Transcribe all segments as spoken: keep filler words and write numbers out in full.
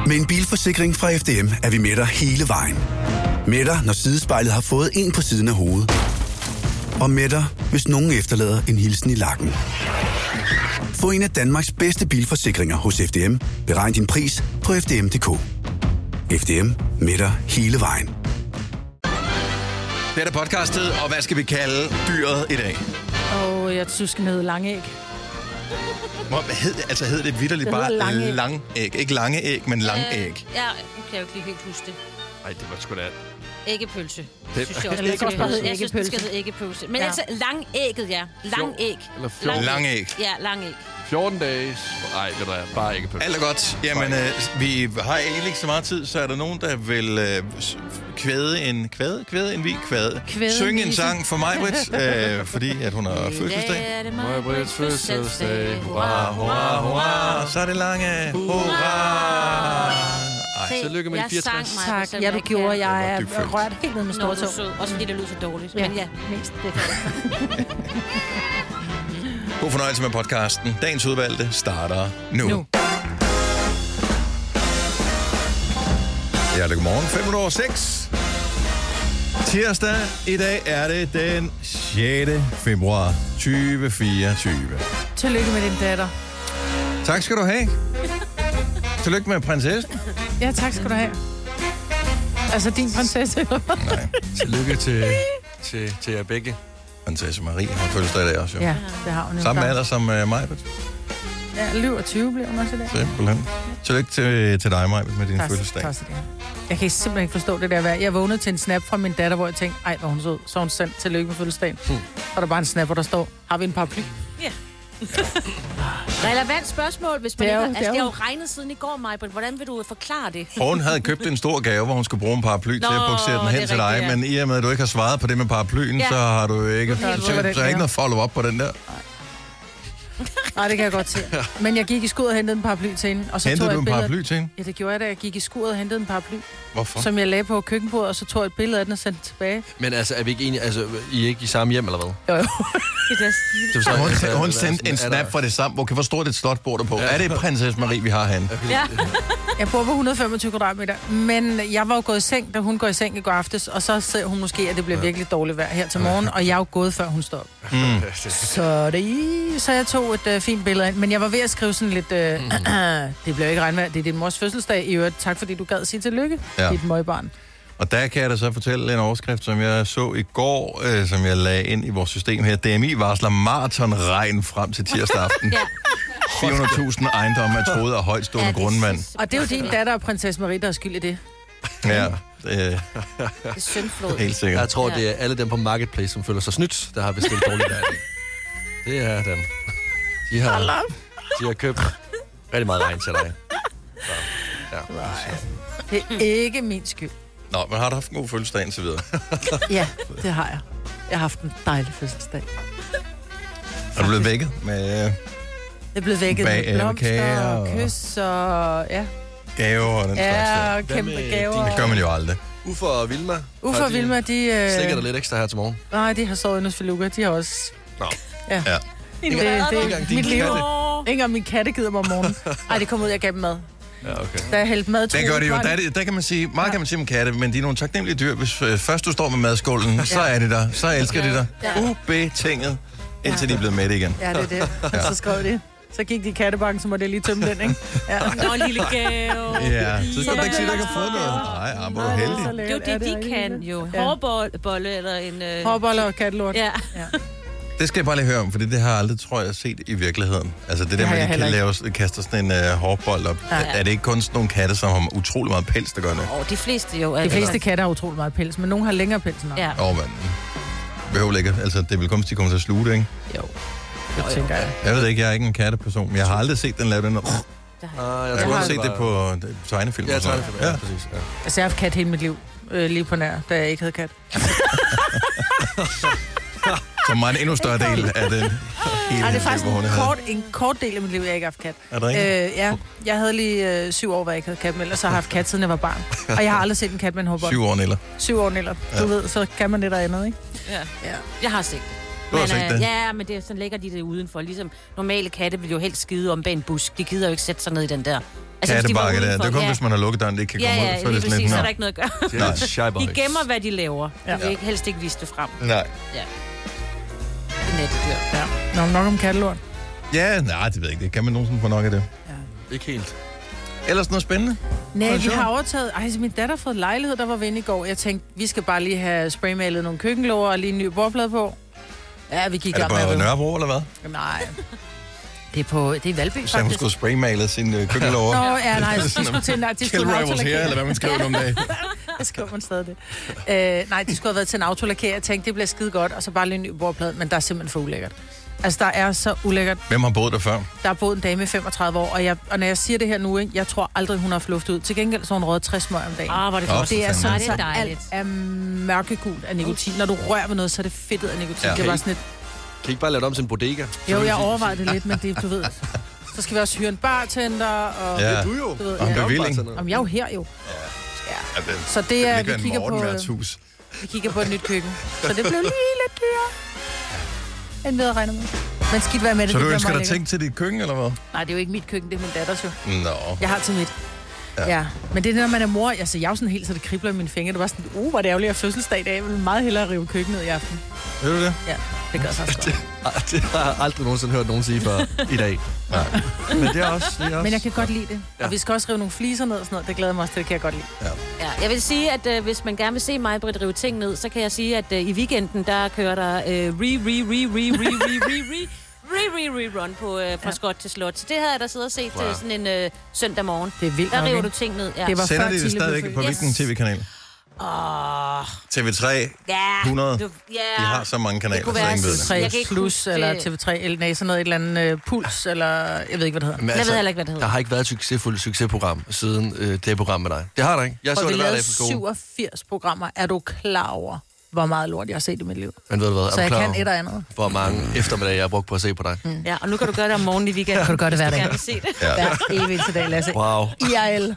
Med en bilforsikring fra F D M er vi med dig hele vejen. Med dig, når sidespejlet har fået en på siden af hovedet. Og med dig, hvis nogen efterlader en hilsen i lakken. Få en af Danmarks bedste bilforsikringer hos F D M. Beregn din pris på f d m punktum d k. F D M, med dig hele vejen. Det er da podcastet, og hvad skal vi kalde dyret i dag? Og oh, jeg synes, den hedder langæg. Hvad hed det? Altså hed det vitterligt det bare langæg. langæg? Ikke lange æg, men langæg. Øh, ja, jeg kan jo ikke helt huske det. Nej, det var sgu da... Æggepølse. Det synes jeg også. Eller Jeg, æggepølse. jeg synes, det skal hedde æggepølse. Men Ja. altså, langægget, ja. Langæg. Eller fjorten, Langæg. Ja, langæg. fjorten dages. Nej, ved du hvad, bare ikke pølse. Alt er godt. Jamen, øh, vi har egentlig ikke så meget tid, så er der nogen, der vil øh, s- kvæde en... Kvæde? Kvæde en vi? Kvæde. Kvæde Synge en en vise. sang for mig, Britt, øh, fordi at hun har fødselsdag. Ja, det er Maja Britts fødselsdag. Hurra, hurra, hurra. Så er det lange. Hurra. Ej, tillykke med de jeg fireogtres. sang mig, Tak. selvom Ja, du ikke gjorde. kan. Jeg Det var er dybt følt. rørt helt ned med Nå, du er stortog. sød. Også fordi det lød så dårligt. Men ja, mest det kan. god fornøjelse med podcasten. Dagens udvalgte starter nu. Nu. Ja, det er godmorgen. fem minutter over seks. Tirsdag. I dag er det den sjette februar tyve fireogtyve. Tillykke med din datter. Tak skal du have. Tillykke med prinsessen. Ja, tak skal du have. Altså din prinsesse. Nej, Tillykke til, til, til jer begge. prinsesse Marie har fødselsdag i dag også, jo. Ja, det har hun jo. Samme sagt. alder som uh, mig. Ja, løb og tyve bliver hun også i dag. Simpelthen. Tillykke til, til dig, Maj, med din Tak, fødselsdag. tak skal du have. Jeg kan simpelthen ikke forstå det der værd. Jeg vågnede til en snap fra min datter, hvor jeg tænkte, ej, hvor er hun sød. Så har hun sendt tillykke med fødselsdagen. Hmm. Så er der bare en snap, hvor der står, har vi en paraply? Ja. Relevant spørgsmål, hvis man Det er ikke... jo- Altså, det er det har jo- jo regnet siden i går, Majbrit. Hvordan vil du forklare det? Hun havde købt en stor gave, hvor hun skulle bruge en paraply til Nå, at buksere den det hen er til dig, rigtigt, ja. men i og med, at du ikke har svaret på det med paraplyen, Ja. så har du ikke, Helt så, så, på den så er ikke gave. noget follow-up på den der. Nej, det kan jeg godt se. Men jeg gik i skuret og hentede en paraply til hende. Og så Hentede tog jeg du et en billede- paraply til hende? Ja, det gjorde jeg da. Jeg gik i skuret og hentede en paraply, Hvorfor? som jeg lagde på køkkenbordet, og så tog jeg et billede af den og sendte det tilbage. Men altså, er vi ikke enige? Altså, I er ikke i samme hjem, eller hvad? Jo, jo. Det er Det Så hun, altså, hun hvad- sendte en sådan, er snap der- fra det samme. Okay, hvor stort et slot bor der på? Er det prinsesse Marie, vi har herinde? Ja. Jeg bor på et hundrede og femogtyve kvadratmeter, men jeg var jo gået i seng, da hun går i seng i går aftes, og så ser hun måske, at det bliver virkelig dårligt vejr her til morgen, og jeg er jo gået, før hun står op. Mm. Så, det, så jeg tog et øh, fint billede ind, men jeg var ved at skrive sådan lidt, øh, mm. det bliver ikke regnvejr, det er din mors fødselsdag i øvrigt. Tak fordi du gad sige tillykke, Ja. dit møgbarn. Og der kan jeg da så fortælle en overskrift, som jeg så i går, øh, som jeg lagde ind i vores system her. D M I varsler maratonregn frem til tirsdag aften. Ja. fire hundrede tusind ejendomme er troet af højtstående Ja, det er grundvand. Og det er jo din datter og prinsesse Marie, der er skyld i det. Ja, det Det er syndflod. er helt sikkert. Jeg tror, det er alle dem på Marketplace, som føler sig snydt, der har bestilt dårligt vejr i dag. Det er dem. De har, de har købt rigtig meget regn til dig. Så, ja. Det er ikke min skyld. Nå, men har du haft en god fødselsdag indtil videre? Ja, det har jeg. Jeg har haft en dejlig fødselsdag. Er du blevet vækket med Jeg er blevet vækket Bag- med blomster kager og og- kys og ja, gaver og den slags ja der? og kæmpe med gaver. Det gør man jo aldrig. Uffe og Vilma. Uffe og Vilma, de... Øh, Slikker der lidt ekstra her til morgen. nej, de har sovet hos Feluca. De har også... Nå. Ja. Ja. Det, det, det engang er din mit liv. katte. Ikke engang min katte gider mig om morgenen. Ej, det kom ud, jeg gav dem mad. Ja, okay. Da jeg hældte mad... Det gør det jo. Der, er det, der kan man sige, meget kan man sige om katte, men de er nogle taknemmelige dyr. Hvis øh, først du står med madskålen, så er det der. Så elsker de dig. Ja. Ubetinget, indtil de er blevet mætte igen. Ja, det er det. Og så skrev de. Så gik de i kattebanken, så må det lige tømme den, ikke? Ja. Nå, en lille gave. Ja, så skal Så du der ikke sige, at du bliver ikke har fået noget. Nej, ja, hvor er du heldig. Det er jo det, de kan jo. Ja. Hårbolle eller en... Øh... Hårboller og kattelort. Ja. Det skal jeg bare lige høre om, for det har jeg aldrig, tror jeg, set i virkeligheden. Altså det, det der har med, jeg at de kan heller lave, kaster sådan en uh, hårbold op. Ja. Ja. Er det ikke kun sådan nogle katte, som har utrolig meget pels, der gør det? Og de fleste jo. De fleste katter har utrolig meget pels, men nogle har længere pels end andre. Ja. Åh, oh, men behøver ikke. Altså, det vil komme, hvis de kommer til at sluge det, ikke? Jo, det tænker jeg. Jeg ved ikke, jeg er ikke en katteperson, men jeg har aldrig set den lave den. Ah, Jeg jeg har har kun set det på øh, tegnefilm. Ja, og sådan tegnefilm, noget. ja, præcis. Ja. Altså, jeg har haft kat hele mit liv. Øh, lige på nær, da jeg ikke havde kat. Som var en endnu større del af den hele Ej, det er liv, faktisk hvor hun en havde. kort, en kort del af mit liv, jeg ikke har haft kat. Er der ikke? Øh, ja, jeg havde lige øh, syv år, hvor jeg ikke havde kat, men ellers har jeg haft kat, siden jeg var barn. Og jeg har aldrig set en kat med en hårbold. Syv år eller? Syv år eller. Du Ja. ved, så kan man det der andet, ikke? Ja. Ja. Jeg har set Du har Men, set øh, det? Ja, men det, er- sådan lægger de det udenfor. Ligesom normale katte vil jo helst skide om bag en busk. De gider jo ikke sætte sig ned i den der. Altså, hvis de var Kattebakke der. udenfor- Det er kun, ja. hvis man har lukket døren, det ikke kan Ja, komme ja, ud. Så er lige det sådan præcis, lidt, så er nå. der ikke noget at gøre. Det er shy boys. De gemmer, hvad de laver. Ja. Ja. De vil ikke helst ikke vise det frem. Nej. Ja. Det er netdyr. Ja. Nå, nok om kattelort. Ja, nej, det ved jeg ikke. Det kan man nogensinde få nok af det. Ikke helt. Ellers noget spændende? Nej, Nå, vi sjovt. har overtaget... Ej, så min datter har fået lejlighed, der var ved i går. Jeg tænkte, vi skal bare lige have spraymalet nogle køkkenlåger og lige en ny bordplade på. Ja, vi gik i Er det gang med på at rive. Nørrebro, eller hvad? Nej. Det er på... Det er i Valby, Så hun faktisk. skulle spraymale sin øh, køkkenlåger. Nå, ja, nej, de skulle til... Nej, de skulle Kjell en Rivals her, eller hvad man skriver om det. Det skriver man stadig det. Øh, nej, de skulle have været til en autolakere. Jeg tænkte, det bliver skide godt, og så bare lige en ny bordplade. Men der er simpelthen for ulækkert. Altså, der er så ulækkert. Hvem har boet der før? Der er boet en dame i femogtredive år, og, jeg, og når jeg siger det her nu, ikke, jeg tror aldrig, hun har haft luft ud. Til gengæld så har hun røget tres smøg om dagen. Ah, hvor er det Nå, godt. Det er fandme. sådan, Det så er alt dejligt. er mørkegult af nikotin. Når du rører ved noget, så er det fedtet af nikotin. Ja. Ja. Det var sådan et... Kan I ikke bare lade det om til en bodega? Jo, jeg overvejede det lidt, men det, du ved... Så skal vi også hyre en bartender, og... Ja. Du jo. Du ved, Og en ja. bevilling. Om jeg er jo her jo. Ja, det, Så det er, vi kigger på, hus. vi kigger på et nyt køkken. Så det blev lige lidt dyrere. End vi havde regnet med. Men skidt være med det. Så det du bliver ønsker meget dig lækkert. ting til dit køkken, eller hvad? Nej, det er jo ikke mit køkken, det er min datters jo. Nå. Jeg har til mit. Ja. Ja. ja. Men det er det, når man er mor. Altså, jeg er jo sådan helt, så det kribler i mine fingre. Det var sådan, uh, hvor det ærgerligt at fødselsdag i dag. Jeg vil meget hellere rive køkkenet i aften. Ved du det? Ja, det gør så også godt. Ej, det har jeg aldrig nogensinde hørt nogen sige før i dag. Nej. Men det er også... Det er også... Men jeg kan godt lide det. Ja. Og vi skal også rive nogle fliser ned og sådan noget. Det glæder jeg mig også til, det kan jeg godt lide. Ja, jeg vil sige, at øh, hvis man gerne vil se mig, Britt, rive ting ned, så kan jeg sige, at øh, i weekenden, der kører der øh, re, re, re, re, re, re, re, re, re, re, re, run på øh, fra Ja. Skot til Slot. Så det havde jeg da siddet og set Wow. wow. sådan en øh, søndag morgen. Det er vildt Der nok, river ikke? du ting ned. Ja. Det var Sender før de det Tille blev stadigvæk født. på hvilken Yes. tv-kanal? Åh, T V tre, ja. hundrede. Du, ja. De har så mange kanaler, Det kunne så være ingen ved det. tre Jeg kan ikke Plus, huske eller det. T V tre, eller nej, sådan noget, et eller andet uh, Puls, eller jeg ved ikke, hvad det hedder. Men Jeg ved heller ikke, hvad det hedder. Der har ikke været et succesfuldt succesprogram siden øh, det program med dig. Det har der ikke. Jeg så Og vi det hver lavede dag på skole. syvogfirs programmer. Er du klar over, hvor meget lort jeg har set i mit liv? Men ved du hvad, er Så du jeg klar kan over, et og andet. hvor mange eftermiddage jeg har brugt på at se på dig? Mm. Ja, og nu kan du gøre det om morgenen i weekenden. Kan du gøre det hver hvis dag? gerne vil se det. Ja. Hver evig eneste dag, Lasse. Wow. I R L.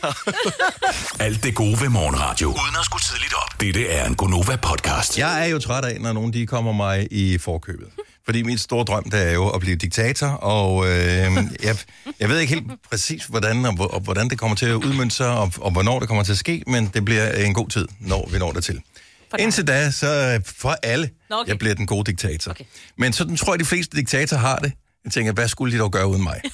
Alt det gode ved morgenradio. Uden at skulle tidligt op. Dette er en Gonova-podcast. Jeg er jo træt af, når nogen de kommer mig i forkøbet. Fordi mit store drøm, det er jo at blive diktator, og øh, jeg, jeg ved ikke helt præcis, hvordan, og, hvor- og hvordan det kommer til at udmønte sig, og, og hvornår det kommer til at ske, men det bliver en god tid, når vi når det til. dig. Indtil da, så for alle, Nå, okay. jeg bliver den gode diktator. Okay. Men sådan tror jeg, de fleste diktatorer har det. Jeg tænker, hvad skulle de dog gøre uden mig?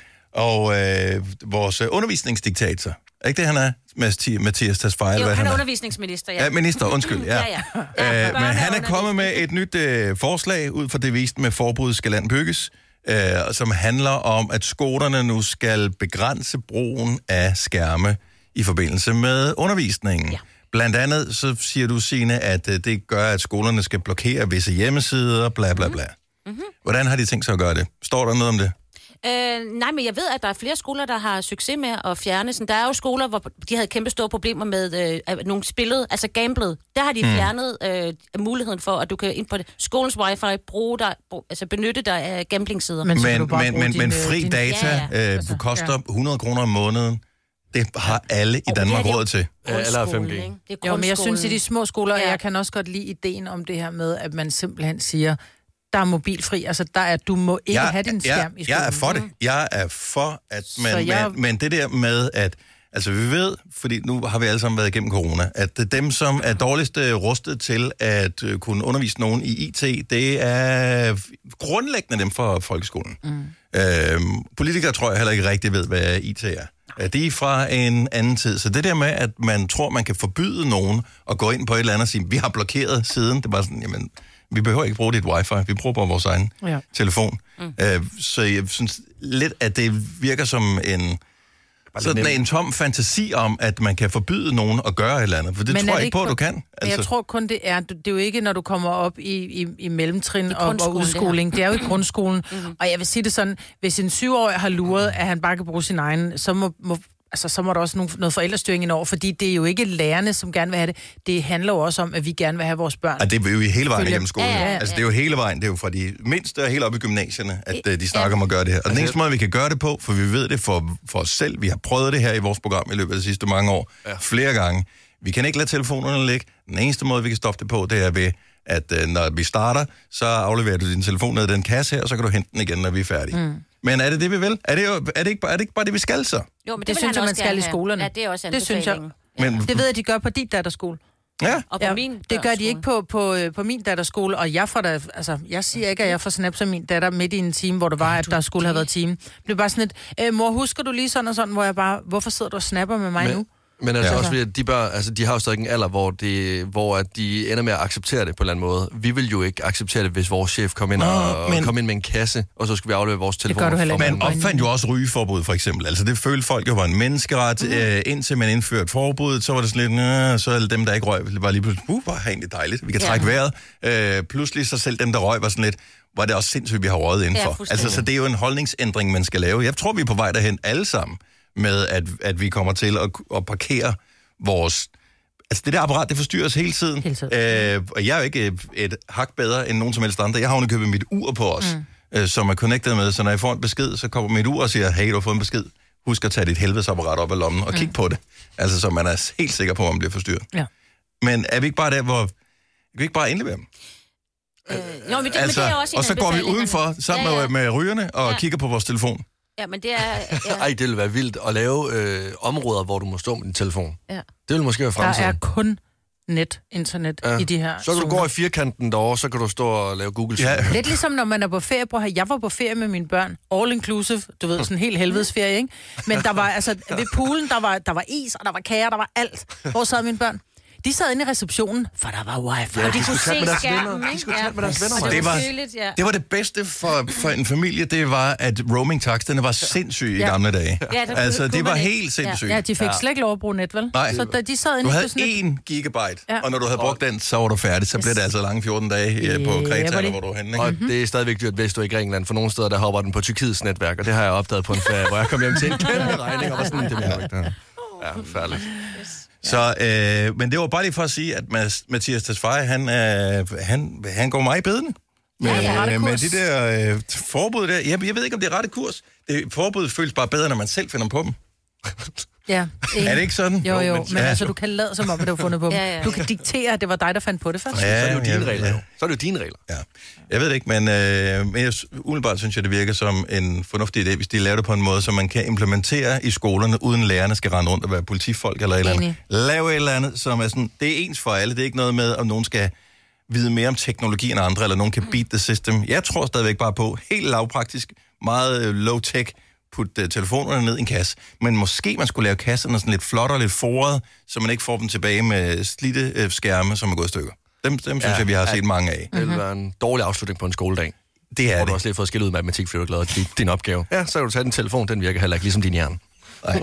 Og øh, vores undervisningsdiktator, er ikke det, han er? Mathias, Mathias Tesfaye, Jo, hvad han er er? undervisningsminister, ja. Ja, minister, undskyld. Ja. Ja, ja. Ja, Øh, men børne- han og er kommet med et nyt øh, forslag, ud fra det vist med forbud skal land bygges, øh, som handler om, at skolerne nu skal begrænse brugen af skærme i forbindelse med undervisningen. Ja. Blandt andet så siger du, Signe, at øh, det gør, at skolerne skal blokere visse hjemmesider, bla bla bla. Mm-hmm. Hvordan har de tænkt sig at gøre det? Står der noget om det? Øh, nej, men jeg ved, at der er flere skoler, der har succes med at fjerne. Sådan, der er jo skoler, hvor de havde kæmpe store problemer med øh, at nogle spillet, altså gamblet. Der har de mm. fjernet øh, muligheden for, at du kan ind på det. Skolens wifi bruge dig, brug, altså benytte dig af gamblingsider. Men så kan Men, du bare men, bruge men, din, men øh, fri din- data Ja, ja, ja. øh, Altså, koster ja. hundrede kroner om måneden. Det har alle i Og Danmark det er det- råd til. Ja, eller Grundskolen, fem G. ikke? Det er Jo, men jeg synes, i grundskolen. de små skoler, Ja. ja. jeg kan også godt lide ideen om det her med, at man simpelthen siger, der er mobilfri, altså der er, du må ikke have din skærm i skolen. Jeg er for det. Jeg er for, at man... Så jeg- Jeg... Men, men det der med, at... Altså, vi ved, fordi nu har vi alle sammen været igennem corona, at dem, som er dårligst øh, rustet til at øh, kunne undervise nogen i I T, det er grundlæggende dem fra folkeskolen. Mm. Øhm, politikere tror jeg heller ikke rigtig ved, hvad I T er. Ja, de er fra en anden tid. Så det der med, at man tror, man kan forbyde nogen at gå ind på et eller andet og sige, vi har blokeret siden, det er bare sådan, jamen, vi behøver ikke bruge dit wifi, vi bruger bare vores egen Ja. telefon. Mm. Øh, så jeg synes lidt, at det virker som en, sådan en tom fantasi om, at man kan forbyde nogen at gøre et eller andet. For det Men tror er jeg det ikke på, at du kun- kan. Men jeg tror kun, det er, det er jo ikke, når du kommer op i, i, i mellemtrin og, og grundskolen, udskoling. Det er jo i grundskolen. Mm-hmm. Og jeg vil sige det sådan, hvis en syvårig har luret, at han bare kan bruge sin egen, så må, må altså, så må der også nogle, noget forældrestyring indover, fordi det er jo ikke lærerne, som gerne vil have det. Det handler jo også om, at vi gerne vil have vores børn. Og det er jo hele vejen Følge- igennem skolen. Ja, ja, ja. Altså, det er jo hele vejen. Det er jo fra de mindste og helt op i gymnasierne, at Ja. øh, de snakker om at gøre det her. Og den eneste måde, vi kan gøre det på, for vi ved det for, for os selv, vi har prøvet det her i vores program i løbet af de sidste mange år, ja. flere gange. Vi kan ikke lade telefonerne ligge. Den eneste måde, vi kan stoppe det på, det er ved, at øh, når vi starter, så afleverer du din telefon ned i den kasse her, og så kan du hente den igen, når vi er færdige. Mm. Men er det det, vi vil? Er det, jo, er, det ikke, er det ikke bare det, vi skal så? Jo, men det, Det det synes jeg, man skal i skolerne. Ja, det er også Det synes jeg. anbefalingen. Men, Det ved jeg, de gør på din datterskole. ja, Og på Ja, min det gør de ikke på, på, øh, på min datterskole, og jeg får da, altså, jeg siger ikke, at jeg får snap som min datter midt i en time, hvor det var, at der skulle have været time. Det blev bare sådan et, øh, mor, husker du lige sådan og sådan, hvor jeg bare, hvorfor sidder du og snapper med mig Men- nu? Men altså Ja. ja. også fordi, at de børn, altså de har jo stadig en alder, hvor, de, hvor at de ender med at acceptere det på en eller anden måde. Vi vil jo ikke acceptere det, hvis vores chef kom ind, Nå, og, men- kom ind med en kasse, og så skulle vi aflevere vores telefon. gør du heller ikke. man opfandt jo også rygeforbud, for eksempel. Altså, det følte folk jo var en menneskeret. Mm. Øh, indtil man indførte forbuddet, så var det sådan lidt, øh, så alle dem, der ikke røg, var lige pludselig, uh, var egentlig dejligt. Vi kan trække ja. vejret. Øh, pludselig så selv dem, der røg, var sådan lidt, var det også sindssygt, vi har røget indenfor. Ja, altså, så det er jo en holdningsændring, man skal lave. Jeg tror, vi er på vej derhen alle sammen, med at, at vi kommer til at, at parkere vores... Altså, det der apparat, det forstyrrer os hele tiden. Hele tiden. Øh, og jeg er jo ikke et, et hak bedre end nogen som helst andre. Jeg har underkøbet mit ur på os, mm. øh, som er connected med, så når jeg får en besked, så kommer mit ur og siger, hey, du har fået en besked. Husk at tage dit helvedesapparat op af lommen og mm. kig på det. Altså, så man er helt sikker på, at man bliver forstyrret. Ja. Men er vi ikke bare der, hvor... Kan vi ikke bare indlevere dem? Øh, jo, men det, Altså, men det er også en og så går vi anbefaling, udenfor sammen ja, ja. Med, med rygerne og Ja. kigger på vores telefon. Ja, men det er... Ja. Ej, det ville være vildt at lave øh, områder, hvor du må stå med din telefon. Ja. Det ville måske være Der fremtiden. er kun net, internet Ja. i de her Så kan du zoner. gå i firkanten derovre, så kan du stå og lave Google. Ja. Lidt ligesom når man er på ferie, bror. Jeg var på ferie med mine børn. All inclusive. Du ved, sådan en helt helvedes ferie, ikke? Men der var, altså, ved poolen, der var, der var is, og der var kager, der var alt. Hvor sad mine børn? De sad inde i receptionen, for der var wifi. Ja, Og de de kunne skulle tage se med deres skærmen, venner. De ikke? skulle tage med deres venner, Og Maja. det Det var var- tydeligt, ja. Det var det bedste for, for en familie, det var, at roaming-taksterne var sindssyge i Ja. gamle dage. Ja, der Altså, kunne det var man ikke. helt sindssygt. Ja, de fik slet ikke lov at bruge net, vel? Nej. Så da de sad inde Du på havde sådan et... en gigabyte, Ja. og når du havde brugt den, så var du færdig. Så blev det altså lange fjorten dage øh, på Ja, Kreta, hvor eller det- hvor du var henne. Ikke? Og det er stadigvæk dyrt, hvis du er i Grækenland. For nogle steder, der hopper den på Tyrkiets netværk, og det har jeg opdaget på en ferie, hvor jeg kom hjem til en kæmpe regning, og var sådan, det mener jeg ikke. det her. Ja, færdigt. Så, øh, men det var bare lige for at sige, at Mads, Mathias Tesfaye, han, øh, han, han går mig i bedene. Med, Ja, ja, rette med kurs. de der øh, forbud der. Jeg, jeg ved ikke, om det er rette kurs. Det, forbuddet føles bare bedre, når man selv finder på dem. Ja, Er det ikke sådan? Jo, jo, Jo, men, men- men ja. altså, du kan lade som om, at du har fundet på dem. Ja, ja. Du kan diktere, at det var dig, der fandt på det først. Så er det jo dine ja, regler. ja. jo. Så er det jo dine regler. Ja. Jeg ved det ikke, men, øh, men jeg, umiddelbart synes jeg, det virker som en fornuftig idé, hvis de laver det på en måde, så man kan implementere i skolerne, uden lærerne skal rende rundt og være politifolk eller et eller andet. Enig. Lav et eller andet, som er sådan, det er ens for alle. Det er ikke noget med, om nogen skal vide mere om teknologi end andre, eller nogen kan beat the system. Jeg tror stadigvæk bare på, helt lavpraktisk, meget øh, low-tech, putte uh, telefonerne ned i en kasse. Men måske man skulle lave kasserne sådan lidt flottere, lidt foret, så man ikke får dem tilbage med slidte øh, skærme, som er gået i stykker. Dem, dem synes Ja, jeg, vi har ja. set mange af. Det ville være en dårlig afslutning på en skoledag. Det er Hvor du det. også lige har fået skilt ud i matematik, fordi du er glad for din opgave. Ja, så kan du tage din telefon, den virker heller ikke ligesom din hjerne. Nej.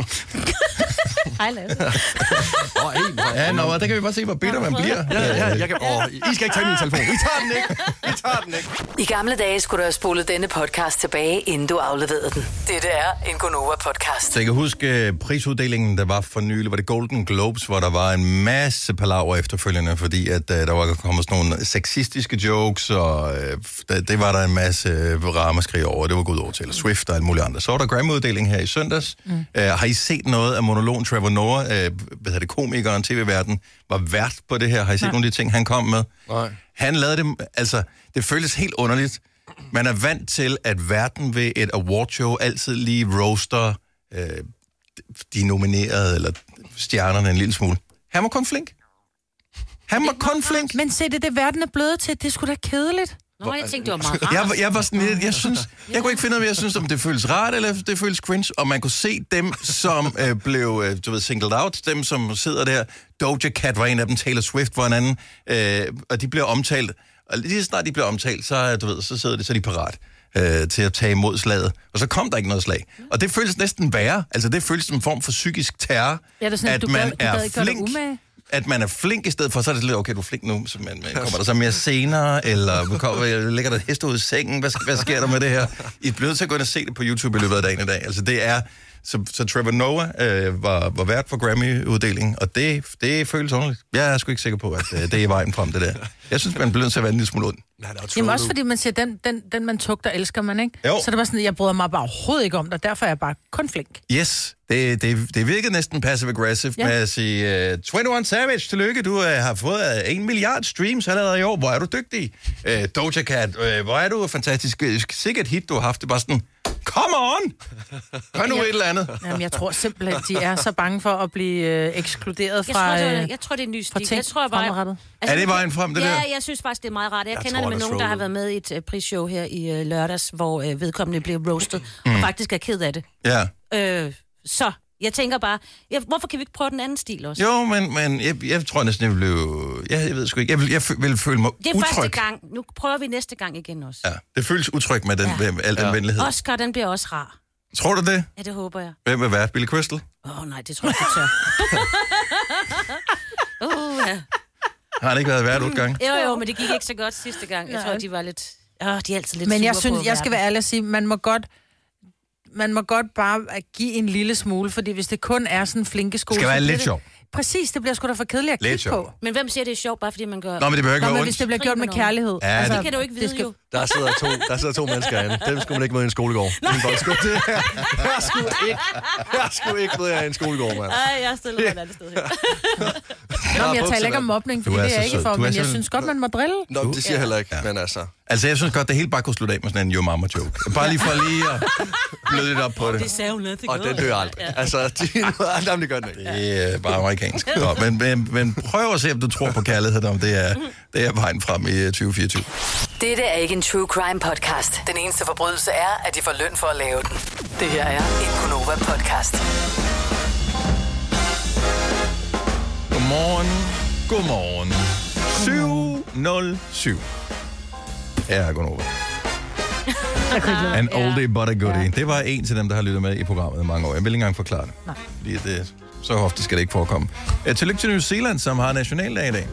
Hej, Lasse. Åh, en, Ja, nå, der kan vi bare se, hvor bitter man bliver. Ja, ja, jeg kan, åh, I skal ikke tage min telefon. Vi tager den ikke. Vi tager den ikke. I gamle dage skulle du have spolet denne podcast tilbage, inden du afleverede den. Dette er en Gonova-podcast. Så jeg kan huske uh, prisuddelingen, der var for nylig, var det Golden Globes, hvor der var en masse palaver efterfølgende, fordi at uh, der var kommet sådan nogle sexistiske jokes, og uh, det, det var der en masse uh, ramaskrig over. Det var gået over til Swift og alt muligt andet. Så var der Grammy-uddeling her i søndags. Mm. Uh, har I set noget af monologen Trevor Noah, uh, hvad hedder det, komikeren, tv-verden, var vært på det her? Har I set Nej. nogle af de ting, han kom med? Nej. Han lavede det, altså, det føles helt underligt. Man er vant til, at verden ved et awardshow altid lige roaster øh, de nominerede, eller stjernerne en lille smule. Han var kun flink. Han var kun flink. Men se, det er det, verden er blevet til. Det er sgu da kedeligt. Nå, jeg tænkte, det var meget rart. Jeg, var- jeg var sådan lidt, jeg synes, jeg kunne ikke finde ud af, jeg synes, om det føles rart, eller det føles cringe, og man kunne se dem, som øh, blev, øh, du ved, singled out, dem, som sidder der. Doja Cat var en af dem, Taylor Swift var en anden, øh, og de bliver omtalt, og lige så snart de bliver omtalt, så, du ved, så sidder de, så er de parat øh, til at tage imod slaget. Og så kom der ikke noget slag. Og det føles næsten værre, altså det føles som en form for psykisk terror, Ja, det er sådan, at du man gad- du gad er ikke gøre dig flink. umage. At man er flink i stedet for, så er det lidt, okay, du er flink nu, så man, man kommer der så mere senere, eller kommer, ligger der et heste ud i sengen, hvad, hvad sker der med det her? I er blevet til at gå ind og se det på YouTube i løbet af dagen i dag. Altså det er Så, så Trevor Noah øh, var, var vært for Grammy-uddelingen, og det, det føles underligt. Jeg er sgu ikke sikker på, at øh, det er vejen frem, det der. Jeg synes, man bliver nødt til at være en lille smule ond. Jamen også fordi man siger, den, den, den man tugter, elsker man, ikke? Jo. Så det var sådan, jeg bryder mig bare overhovedet ikke om det, derfor er jeg bare kun flink. Yes, det, det, det virkede næsten passive-aggressive ja. med at sige, uh, enogtyve Savage, tillykke, du uh, har fået uh, en milliard streams allerede i år, hvor er du dygtig. Uh, Doja Cat, uh, hvor er du fantastisk. Sikkert hit, du har haft det bare sådan, come on! Gør nu et eller andet. Jamen, jeg tror simpelthen, de er så bange for at blive øh, ekskluderet fra... Jeg tror, det er, øh, jeg tror, det er en ny stil. ting Jeg tror bare... fremadrettet. Er det vejen frem, det ja, der? Ja, jeg synes faktisk, det er meget rart. Jeg, jeg kender tror, det med der nogen, der har throwet. været med i et uh, prisshow her i uh, lørdags, hvor uh, vedkommende blev roasted, mm. og faktisk er ked af det. Ja. Øh, så, jeg tænker bare, jeg, hvorfor kan vi ikke prøve den anden stil også? Jo, men, men jeg, jeg tror næsten, jeg vil blive... Jeg, jeg ved sgu ikke. Jeg vil, jeg f- vil føle mig Det er utryg. første gang. Nu prøver vi næste gang igen også. Ja, det føles utryg med den, Ja. med al den Ja. venlighed. Oscar, den bliver også rar. Tror du det? Ja, det håber jeg. Hvem vil være? Billy Crystal? Åh oh, nej, det tror jeg ikke, tør. uh, ja. Har han ikke været vært otte gange? Jo, jo, men det gik ikke så godt sidste gang. Jeg tror, de var lidt... Åh, oh, de er altid lidt Men jeg sure synes, på jeg skal verden. være ærlig at sige, man må godt... Man må godt bare give en lille smule, fordi hvis det kun er sådan flinke skole... Det skal være så bliver lidt det- sjov. Præcis, det bliver sgu da for kedeligt at Lidt kigge sjov. på. Men hvem siger, det er sjovt, bare fordi man gør... Nå, men det behøver ikke Nå, være men ondt. hvis det bliver gjort med Griner nogen. kærlighed. Ja, Det kan du ikke vide, det skal- jo. Der sidder to, der sidder to mennesker inde. Dem skulle man ikke møde i en skolegård. I en boldskole. Det er, jeg skulle ikke, jeg skulle ikke møde jer i en skolegård, mand. Ej, jeg stiller mig et andet sted her. Nå, men jeg taler ikke om mobning, for Du er det er så jeg ikke sød. for, Du er men så- jeg synes godt, man må drille. Nå, det siger jeg heller ikke, men altså... Altså, jeg synes godt, det hele bare kunne slutte af med sådan en Yo Mama joke. Bare lige for lige at bløde lidt op på det. Det sagde hun lidt, det Og den dør aldrig. Altså, de, jamen, det gør den ikke. Det er bare amerikansk. Nå, men, men, men prøv at se, om du tror på kærlighed, om det er, det er vejen frem i tyve fireogtyve. Dette er ikke en true crime podcast. Den eneste forbrydelse er, at de får løn for at lave den. Det her er en Gunova podcast. Godmorgen. Godmorgen. syv nul syv. Her er Gunova. An oldie but a goodie. Det var en til dem, der har lyttet med i programmet i mange år. Jeg vil ikke engang forklare det. Nej. Fordi det, så ofte skal det ikke forekomme. Uh, tillykke til New Zealand, som har nationaldag i dag.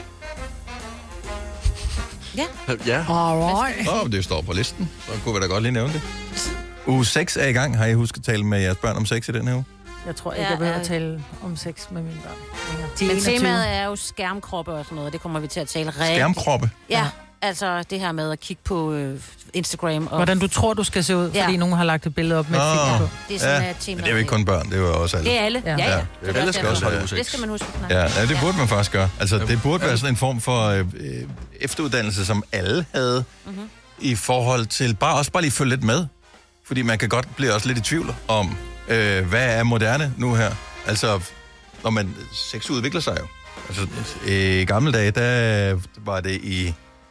Ja, Alright. Åh, oh, det står på listen. Så kunne vi da godt lige nævne det. Uge seks er i gang. Har I husket at tale med jeres børn om sex i den her uge? Jeg tror ikke, Ja, jeg behøver ja. at tale om sex med mine børn. længere. De er Men enogtyve. temaet er jo skærmkroppe og sådan noget. Det kommer vi til at tale rigtig. Skærmkroppe. Ja, altså det her med at kigge på øh, Instagram. Og Hvordan du tror, du skal se ud, Ja. fordi nogen har lagt et billede op med Nå. et finger på. det er sådan Ja, et tema. Men det er jo ikke kun børn, det er jo også alle. Det er alle. Ja. Ja, ja. Ja. ja. Det er alle skal også holde Ja. usex. Det skal man huske. Nej. Ja, ja, det burde man faktisk gøre. Altså, det burde være sådan en form for øh, øh, efteruddannelse, som alle havde, mm-hmm. i forhold til bare også bare lige følge lidt med. Fordi man kan godt blive også lidt i tvivl om, øh, hvad er moderne nu her. Altså, når man sex udvikler sig jo. Altså, i gamle dage, der var det i,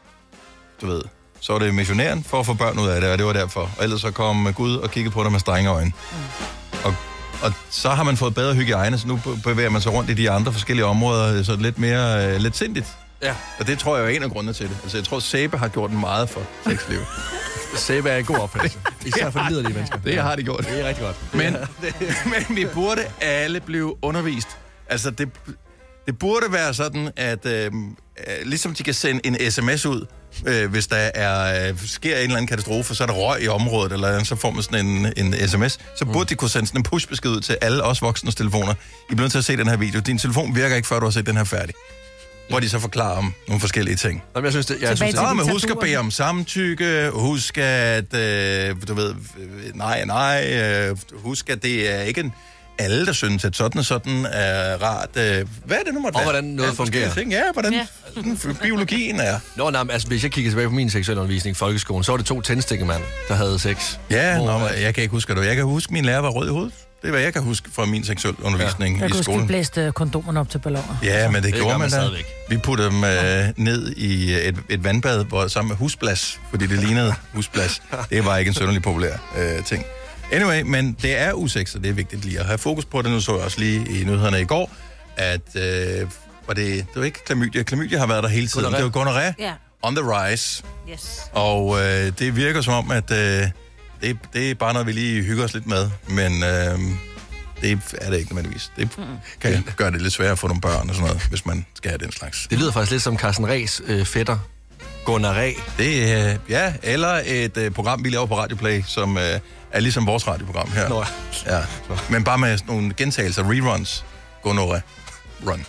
du ved, så var det missionæren for at få børn ud af det, og det var derfor. Og ellers så kom Gud og kiggede på dig med strenge øjne. Mm. Og, og så har man fået bedre hygiejne, så nu bevæger man sig rundt i de andre forskellige områder, så lidt mere øh, lidt sindigt. Ja. Og det tror jeg er en af grundene til det. Altså, jeg tror, Sæbe har gjort meget for sexliv. Sæbe er en god opfattelse. Især for de liderlige mennesker. Det har de gjort. Det er rigtig godt. Men, men vi burde alle blive undervist. Altså, det, det burde være sådan, at øh, ligesom de kan sende en sms ud, øh, hvis der er, øh, sker en eller anden katastrofe, så er der røg i området, eller så får man sådan en, en sms, så burde mm. de kunne sende sådan en pushbesked ud til alle os voksnes telefoner. I bliver nødt til at se den her video. Din telefon virker ikke, før du har set den her færdig. Hvor de så forklarer om nogle forskellige ting. Jamen, jeg synes, det, jeg Tilbage synes, Nå, til men husk at diktaturen. bede om samtykke, husk at, øh, du ved, øh, nej, nej, øh, husk at det er ikke en, alle, der synes, at sådan og sådan er rart. Øh, hvad er det nu måtte Og være? hvordan noget Ja, forskellige fungerer. Ting. Ja, hvordan Ja. sådan, biologien er. Nå, nej, men altså, hvis jeg kigger tilbage på min seksualundervisning i folkeskolen, så var det to tændstikkemænd, der havde sex. Ja, Hvor- nå, men jeg kan ikke huske det. Jeg kan huske, at min lærer var rød i hovedet. Det er, hvad jeg kan huske fra min seksuel undervisning Jeg i kan huske, de skolen. blæste kondomerne op til balloner. Ja, men det, Det gjorde gør man man da. stadigvæk. Vi puttede dem øh, ned i et, et vandbad hvor, sammen med husblas, fordi det lignede husblas. Det var ikke en synderlig populær øh, ting. Anyway, men det er usex, og det er vigtigt lige at have fokus på det. Nu så jeg også lige i nyhederne i går, at øh, var det, det var ikke klamydia. Klamydia har været der hele tiden. Gonorrhea. Det var gonorrhea Ja. on the rise. Yes. Og øh, det virker som om, at øh, det, det er bare noget, vi lige hygger os lidt med. Men øh, det er det ikke nødvendigvis. Det kan gøre det lidt sværere at få nogle børn og sådan noget, hvis man skal have den slags. Det lyder faktisk lidt som Carsten Ræs øh, fætter. Gunnar Ræ. Det er, øh, ja, eller et øh, program, vi laver på Radio Play, som øh, er ligesom vores radioprogram her. Nå. Ja. Men bare med nogle gentagelser, reruns. Gonora. Run.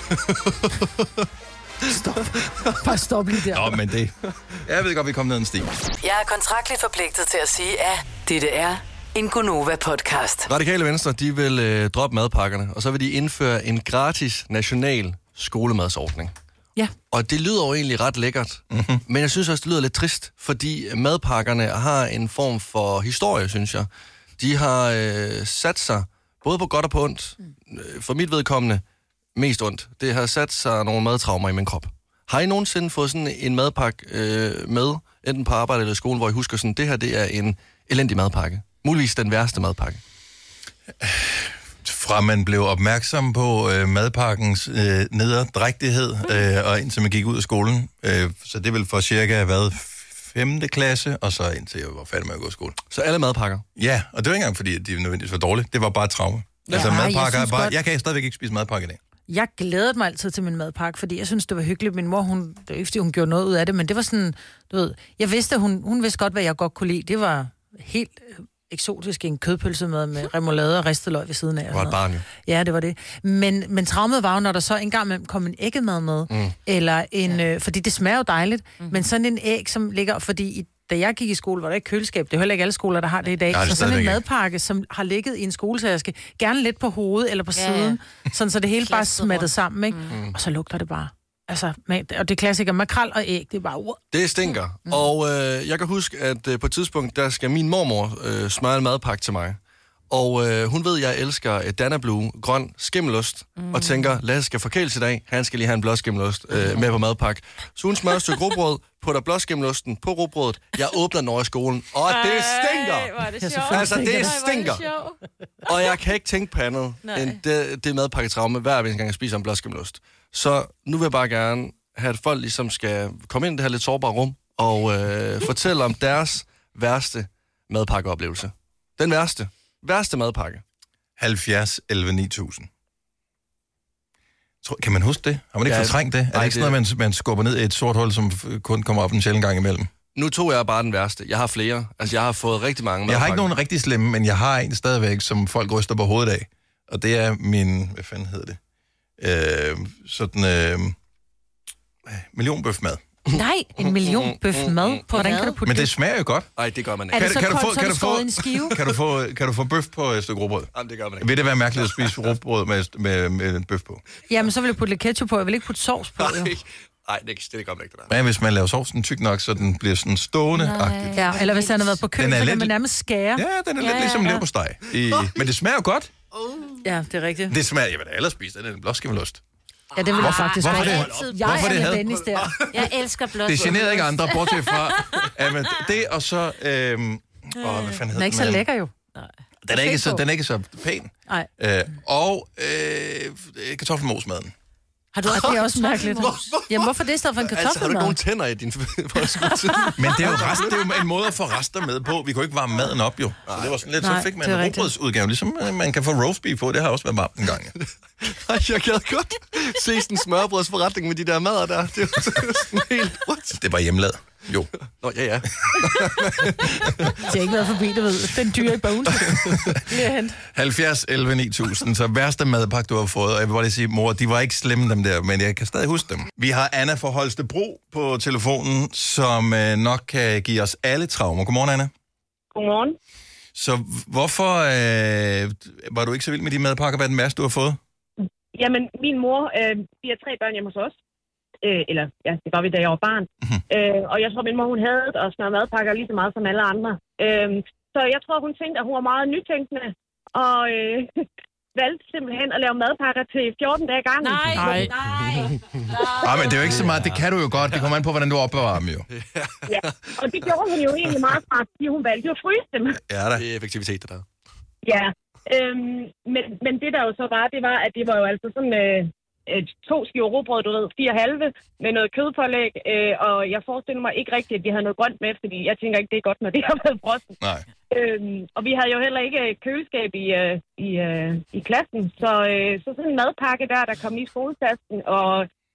Stop. Bare stop lige der. Nå, men det... Jeg ved godt, vi kommer ned en sti. Jeg er kontraktligt forpligtet til at sige, at dette er en Gonova-podcast. Radikale Venstre, de vil øh, droppe madpakkerne, og så vil de indføre en gratis national skolemadsordning. Ja. Og det lyder jo egentlig ret lækkert, mm-hmm. men jeg synes også, det lyder lidt trist, fordi madpakkerne har en form for historie, synes jeg. De har øh, sat sig, både på godt og på ondt, øh, for mit vedkommende, mest ondt. Det har sat sig nogle madtraumer i min krop. Har I nogensinde fået sådan en madpakke øh, med, enten på arbejde eller i skolen, hvor I husker sådan, det her det er en elendig madpakke? Muligvis den værste madpakke. Fra man blev opmærksom på øh, madpakkens øh, nederdrægtighed, øh, og indtil man gik ud af skolen. Øh, så det vil for cirka, hvad, femte klasse, og så indtil jeg var færdig med at gå i skole. Så alle madpakker? Ja, og det var ikke engang, fordi de nødvendigvis var dårlige. Det var bare et traume. Ja, altså madpakker jeg, er bare... Godt... jeg kan stadigvæk ikke spise madpakke i dag. Jeg glædede mig altid til min madpakke, fordi jeg synes, det var hyggeligt. Min mor, hun, det var ikke, fordi hun gjorde noget ud af det, men det var sådan, du ved, jeg vidste, hun, hun vidste godt, hvad jeg godt kunne lide. Det var helt eksotisk, en kødpølse med, med remoulade og ristet løg ved siden af. Det var et barn, jo. Ja, det var det. Men, men traumet var jo, når der så engang med kom en æggemad med, mm. eller en, ja. øh, fordi det smager jo dejligt, mm. men sådan en æg, som ligger, fordi i, da jeg gik i skole, var der ikke køleskab. Det er heller ikke alle skoler, der har det i dag. Nej, det så sådan en ikke. madpakke, som har ligget i en skoletaske, gerne lidt på hovedet eller på ja, siden, ja. Sådan så det hele bare smattet sammen, ikke? Mm. Og så lugter det bare. Altså, og det klassiker, makrel og æg, det er bare... Uh. Det stinker. Mm. Og øh, jeg kan huske, at øh, på et tidspunkt, der skal min mormor øh, smøre en madpakke til mig. Og øh, hun ved, at jeg elsker et Danna Blue, grøn skimmelost, mm. og tænker, Lasse skal forkæles i dag, han skal lige have en blå skimmelost øh, med på madpakke. Så hun smører et stykke rugbrød, putter blå skimmelosten på rugbrødet, jeg åbner den over i skolen, og det stinker! Ej, det sjovt. Altså, det stinker! Det og jeg kan ikke tænke på andet, end det, det madpakketraume, hver gang jeg spiser en blå skimmelost. Så nu vil jeg bare gerne have, at folk ligesom skal komme ind i det her lidt sårbare rum, og øh, fortælle om deres værste madpakkeoplevelse. Den værste. Værste madpakke. halvfjerds elleve ni tusind. Kan man huske det? Har man ikke ja, fortrængt det? Er det ikke sådan noget, man, man skubber ned i et sort hul, som kun kommer op en sjældent gang imellem? Nu tog jeg bare den værste. Jeg har flere. Altså, jeg har fået rigtig mange madpakker. Jeg har ikke nogen rigtig slemme, men jeg har en stadigvæk, som folk ryster på hovedet af. Og det er min... Hvad fanden hedder det? Øh, sådan... Øh, millionbøfmad. Nej, en million bøf mad. Hvordan kan du putte Men det smager jo godt. Nej, det gør man ikke. Er det så kan, koldt, kan du få, så kan du du få få en skive? Kan du få, kan du få bøf på et stykke rugbrød? Jamen, det gør man ikke. Vil det være mærkeligt at spise rugbrød med, med, med en bøf på? Jamen, så vil jeg putte lidt ketchup på. Jeg vil ikke putte sovs på, jo. Nej, det, det gør man ikke, det der. Men hvis man laver sovsen tyk nok, så den bliver sådan stående-agtigt. Ja, eller hvis den har været på køl, så kan lidt... man nærmest skære. Ja, den er ja, lidt ja, ligesom ja. leverpostej. I... Men det smager jo godt. Ja, det er rigtigt. Det smager, jeg vil da ellers spise, det er en blåskimmelost. Ja, det vil jeg faktisk Hvorfor godt. det? Jeg Hvorfor er det med had? Dennis der. Jeg elsker blot. Det generede ikke andre, bortset fra at det, og så... Øhm, åh, hvad fanden Den er hedder ikke så den? lækker jo. Den er ikke så, den er ikke så pæn. Nej. Øh, og øh, kartoffelmosmaden. Har du også, det er også mærkeligt. Jamen, hvorfor det i stedet for en Altså, har du kartoffelmad? ikke nogen tænder i din forskud? Men det er, jo rest, det er jo en måde at få rester med på. Vi kunne ikke varme maden op, jo. Så det var sådan lidt, Nej, så fik man det er en rigtigt. rugbrødsudgave. Ligesom øh, man kan få roast beef på. Det har også været varmt en gang. Ej, jeg gad godt se sådan en smørbrødsforretning med de der mader der. Det var sådan helt what? Det var hjemmelavet. Jo. Nå, ja, ja. Det har ikke været forbi, du ved. Den dyre i bogen. halvfjerds elleve ni tusind. Så værste madpakke, du har fået. Og jeg vil bare lige sige, mor, de var ikke slemme dem der, men jeg kan stadig huske dem. Vi har Anna fra Holstebro på telefonen, som øh, nok kan give os alle traumer. Godmorgen, Anna. Godmorgen. Så hvorfor øh, var du ikke så vild med de madpakker? Hvad er den værste, du har fået? Jamen, min mor, øh, vi har tre børn hjemme hos os. Øh, eller, ja, det var vi, da jeg var barn. Mm-hmm. Øh, og jeg tror, min mor, hun havde og smøre madpakker lige så meget som alle andre. Øh, så jeg tror, hun tænkte, at hun var meget nytænkende. Og øh, valgte simpelthen at lave madpakker til fjorten dage gangen. Nej, nej, nej. Ah, men det er jo ikke så meget. Det kan du jo godt. Det kommer an på, hvordan du opbevarer dem jo. Ja, og det gjorde hun jo egentlig meget smart, fordi hun valgte jo at fryse dem. Ja, da. Det er effektivitet, det der. Ja, øhm, men, men det der jo så var, det var, at det var jo altså sådan øh, to skiver rugbrød, du ved, fire halve, med noget kødpålæg, øh, og jeg forestiller mig ikke rigtigt, at de havde noget grønt med, fordi jeg tænker ikke, det er godt, når det har været frossen. Nej. Øhm, og vi havde jo heller ikke køleskab i, øh, i, øh, i klassen, så, øh, så sådan en madpakke der, der kom i skoletasken, og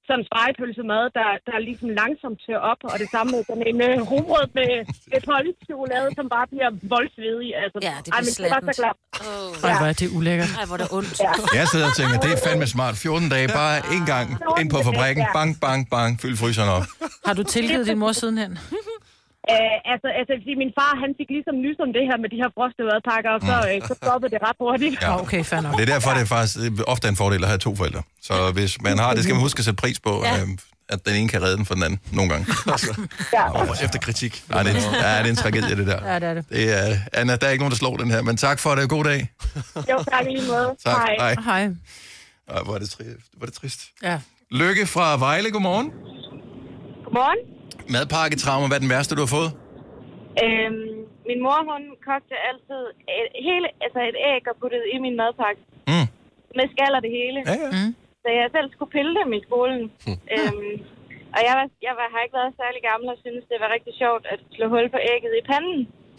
sådan spegepølsemad, der, der ligesom langsomt tør op, og det samme med sådan en øh, rugbrød med, med polchokolade, som bare bliver voldsvedig. Altså, Ja, det ej, bliver men det var så klart. Oh. Ej, hvor er det ulækkert. Ej, hvor er det ondt. Ja. Jeg sidder og tænker, det er fandme smart. fjorten dage, bare en gang ind på fabrikken. Bang, bang, bang. Fyld fryseren op. Har du tilgivet din mor sidenhen? Uh, altså, altså, fordi min far, han fik ligesom nys om det her med de her frostede madpakker, og så, uh, så stoppede det ret hurtigt. Ja. Okay, fair nok. Det er derfor, det er faktisk ofte en fordel at have to forældre. Så hvis man har det, skal man huske at sætte pris på, ja. øh, at den ene kan redde den for den anden nogle gange. Ja. Efter kritik. Nej, det, er, ja, det er en tragedie, det der. Ja, det er det. Det er, Anna, der er ikke nogen, der slår den her, men tak for det. God dag. Jo, tak i lige måde. Tak. Hej. Hej. Hej. Ej, hvor er det trist. Hvor er det trist. Ja. Lykke fra Vejle, godmorgen. Godmorgen. Madpakketraumer, hvad er den værste, du har fået? Øhm, min mor, hun kogte altid et, hele, altså et æg og puttede i min madpakke. Mm. Med skal og det hele. Ja, ja. Mm. Så jeg selv skulle pille dem i skolen. øhm, og jeg, var, jeg var, har ikke været særlig gammel og synes, det var rigtig sjovt at slå hul på ægget i panden.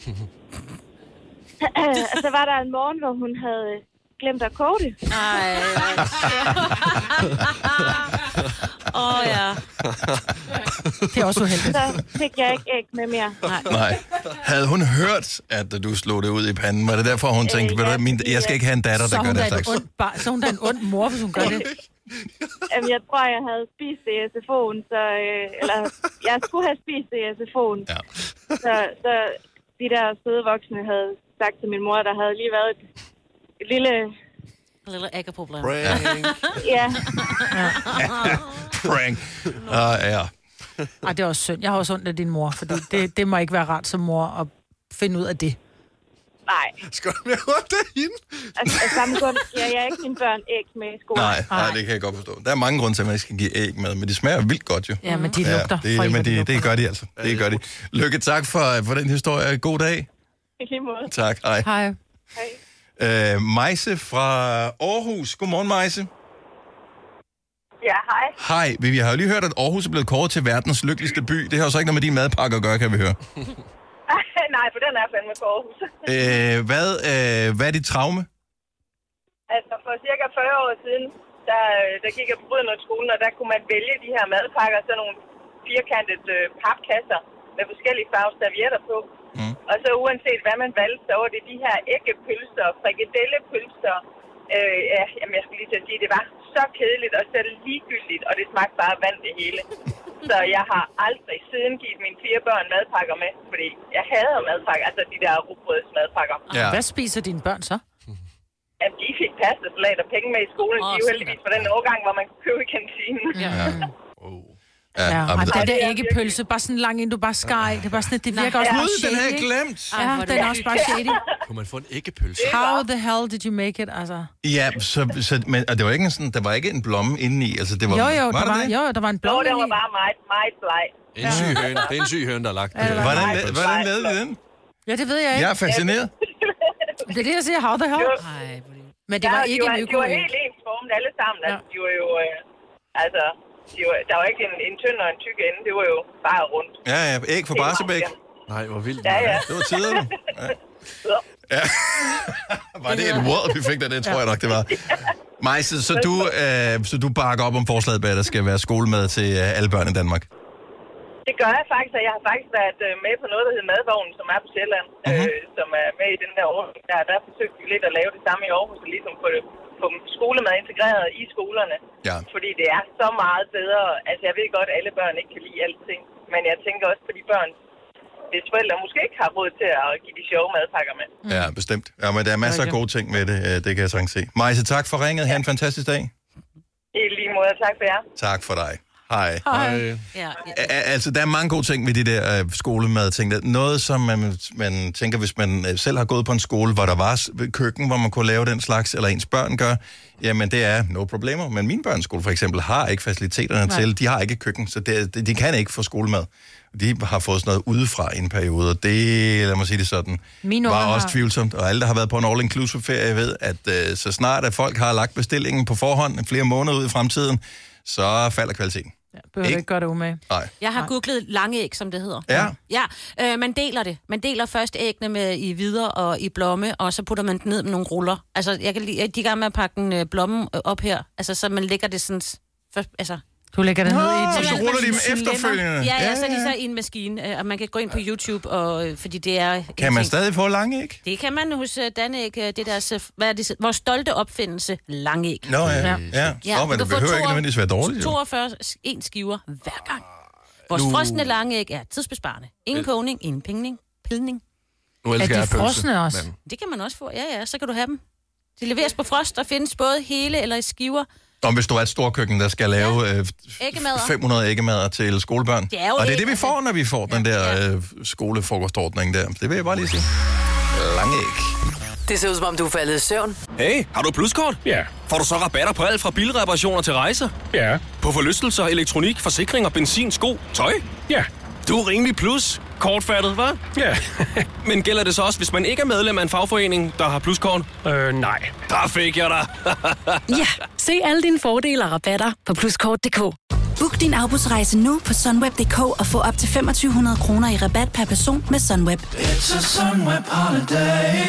Og så var der en morgen, hvor hun havde glemt at koge det. Ej. Åh, oh, ja. Det er også uheldigt. Så fik jeg ikke æg med mere. Nej. Nej. Havde hun hørt, at du slog det ud i panden? Var det derfor, hun tænkte, Øh, ved du ja, hvad, min, jeg skal ikke have en datter, Så der er gør hun det da en slags? ond, bar, så er hun da en ond mor, hvis hun gør det. Jamen, jeg tror, jeg havde spist det i S F O'en, så... Øh, eller, jeg skulle have spist det i S F O'en. Ja. Så, så de der søde voksne havde sagt til min mor, der havde lige været et, et lille... En lille æggeproblem. Prank. Ja, Prank. Uh, ja. Ej, det er også synd. Jeg har også ondt af din mor, fordi det, det må ikke være rart som mor at finde ud af det. nej. Skal du mere rundt af hende? Altså, af samme grund giver jeg ikke mine børn æg med i skolen. Nej, nej, det kan jeg godt forstå. Der er mange grunde til, at man ikke skal give æg med, men de smager vildt godt jo. Ja, men de lugter. Ja, det, For men helvede, det, lugter. det gør de altså. Det gør de. Lykke, tak for, for den historie. God dag. I lige måde. Tak. Hej. Hej. Hej. Øh, Majse fra Aarhus. Godmorgen, Majse. Ja, hej. Hej. Vi har jo lige hørt, at Aarhus er blevet kåret til verdens lykkeligste by. Det har jo så ikke noget med din madpakke at gøre, kan vi høre. Nej, for den er fandme på Aarhus. Øh, hvad, øh, hvad er dit traume? Altså, for cirka fyrre år siden, der, der gik jeg på Brødrene-skolen, og der kunne man vælge de her madpakker, sådan nogle firkantede øh, papkasser med forskellige farver servietter på. Mm. Og så uanset hvad man valgte, så var det de her æggepølser, frikadellepølser. Øh, ja, jamen, jeg skulle lige til at sige, det var så kedeligt og så ligegyldigt, og det smagte bare vand det hele. Så jeg har aldrig siden givet mine fire børn madpakker med, fordi jeg hader madpakker, altså de der rugbrødsmadpakker. Ja. Hvad spiser dine børn så? Jamen, de fik pasta, salat og penge med i skolen. Åh, De er jo sådan heldigvis på den årgang, hvor man kunne købe i kantinen. Ja. Oh. Ja, Ja, jamen, og det- det der æggepølse, bare sådan lang ind, du bare skar i. Det er bare sådan, det virker også Gud, meget den har jeg shady. glemt. Ja, den er også bare shady. Kunne man få en æggepølse? How the hell did you make it, altså? Ja, så, så, men og det var ikke en sådan, der var ikke en blomme indeni, altså det var... Jo, jo, var der var, det? jo, der var en Nå, blå det var i. bare meget, meget bleg. En syg høne. Det er en syg høne, der er lagt. Ja, det var- Hvordan, la- hvordan lavede vi den? Ja, det ved jeg ikke. Jeg er fascineret. Det er det, jeg siger, how the hell. Ej, hvor er det- Men det var Ja, ikke de en var, de var øko-æg. helt ens formet alle sammen. Ja. Altså, de var jo... Øh, altså, de var, der var ikke en, en tynd og en tyk ende. Det var jo bare rundt. Ja, ja, æg fra Barsebæk. Nej, hvor vildt. Ja, ja. Det var tiderne. Ja. Ja. Var det et word, vi fik der? Det tror jeg nok, det var. Majse, så du, øh, så du bakker op om forslaget, at der skal være skolemad til øh, alle børn i Danmark? Det gør jeg faktisk, og jeg har faktisk været øh, med på noget, der hedder Madvognen, som er på Sjælland, Mhm. øh, som er med i den der ordning. Der, der forsøgte vi lidt at lave det samme i Aarhus, og ligesom få, det, få skolemad integreret i skolerne. Ja. Fordi det er så meget bedre. Altså, jeg ved godt, at alle børn ikke kan lide alting, men jeg tænker også på de børn, hvis forældre måske ikke har råd til at give de sjove madpakker med. Ja, bestemt. Ja, men der er masser af gode ting med det, øh, det kan jeg sagtens se. Majse, tak for ringet. Ha' en fantastisk dag. I lige måde, tak for jer. Tak for dig. Hej. Hej. Ja, ja. A- Altså, der er mange gode ting ved de der øh, skolemad-ting. Der- Noget, som man, man tænker, hvis man øh, selv har gået på en skole, hvor der var s- køkken, hvor man kunne lave den slags, eller ens børn gør, jamen det er no problemer. Men min børns skole for eksempel har ikke faciliteterne Nej. til. De har ikke køkken, så det, de, de kan ikke få skolemad. De har fået sådan noget udefra i en periode, og det, lad mig sige det sådan, Mine var unger også har- tvivlsomt. Og alle, der har været på en all-inclusive-ferie, ved, at øh, så snart at folk har lagt bestillingen på forhånd flere måneder ud i fremtiden, så falder kvaliteten. Ja, behøver du Ikke- ikke gøre det umage. Nej. Jeg har googlet lange æg, som det hedder. Ja. Ja, øh, man deler det. Man deler først æggene med i videre og i blomme, og så putter man den ned med nogle ruller. Altså, jeg kan lide, de er i gang med at pakke en øh, blomme øh, op her, altså, så man lægger det sådan... Først, altså, Du lægger det ned i Og et så ruller de dem efterfølgende. Ja, ja, så er de så i en maskine, og man kan gå ind på YouTube, og, fordi det er... Kan man stadig få langæg? Det kan man hos uh, Danæg, det er deres, uh, hvad er det, vores stolte opfindelse, langæg. Nå ja, ja. ja. ja Nå, men det behøver ikke nødvendigvis være dårligt. toogfyrre en skiver hver gang. Vores nu... frosne langæg er tidsbesparende. Ingen kogning, ingen pingning, pilning. Nu elsker er de frosne også? Men... Det kan man også få, ja ja, så kan du have dem. De leveres på frost og findes både hele eller i skiver. Om hvis du er et storkøkken, der skal lave øh, fem hundrede æggemader til skolebørn. Det er og det er æg, det, vi får, når vi får ja, den der øh, skolefrokostordning der. Det vil jeg bare lige sige. Langæg. Det ser ud som om, du er faldet i søvn. Hey, har du et pluskort? Ja. Får du så rabatter på alt fra bilreparationer til rejser? Ja. På forlystelser, elektronik, forsikring og benzin, sko, tøj? Ja. Du er rimelig plus. Kortfattet, hva'? Ja. Men gælder det så også, hvis man ikke er medlem af en fagforening, der har pluskort? Øh, nej. Der fik jeg dig. Ja, se alle dine fordele og rabatter på pluskort punktum d k. Book din afbudsrejse nu på sunweb punktum d k og få op til femogtyve hundrede kroner i rabat per person med Sunweb. It's a Sunweb holiday.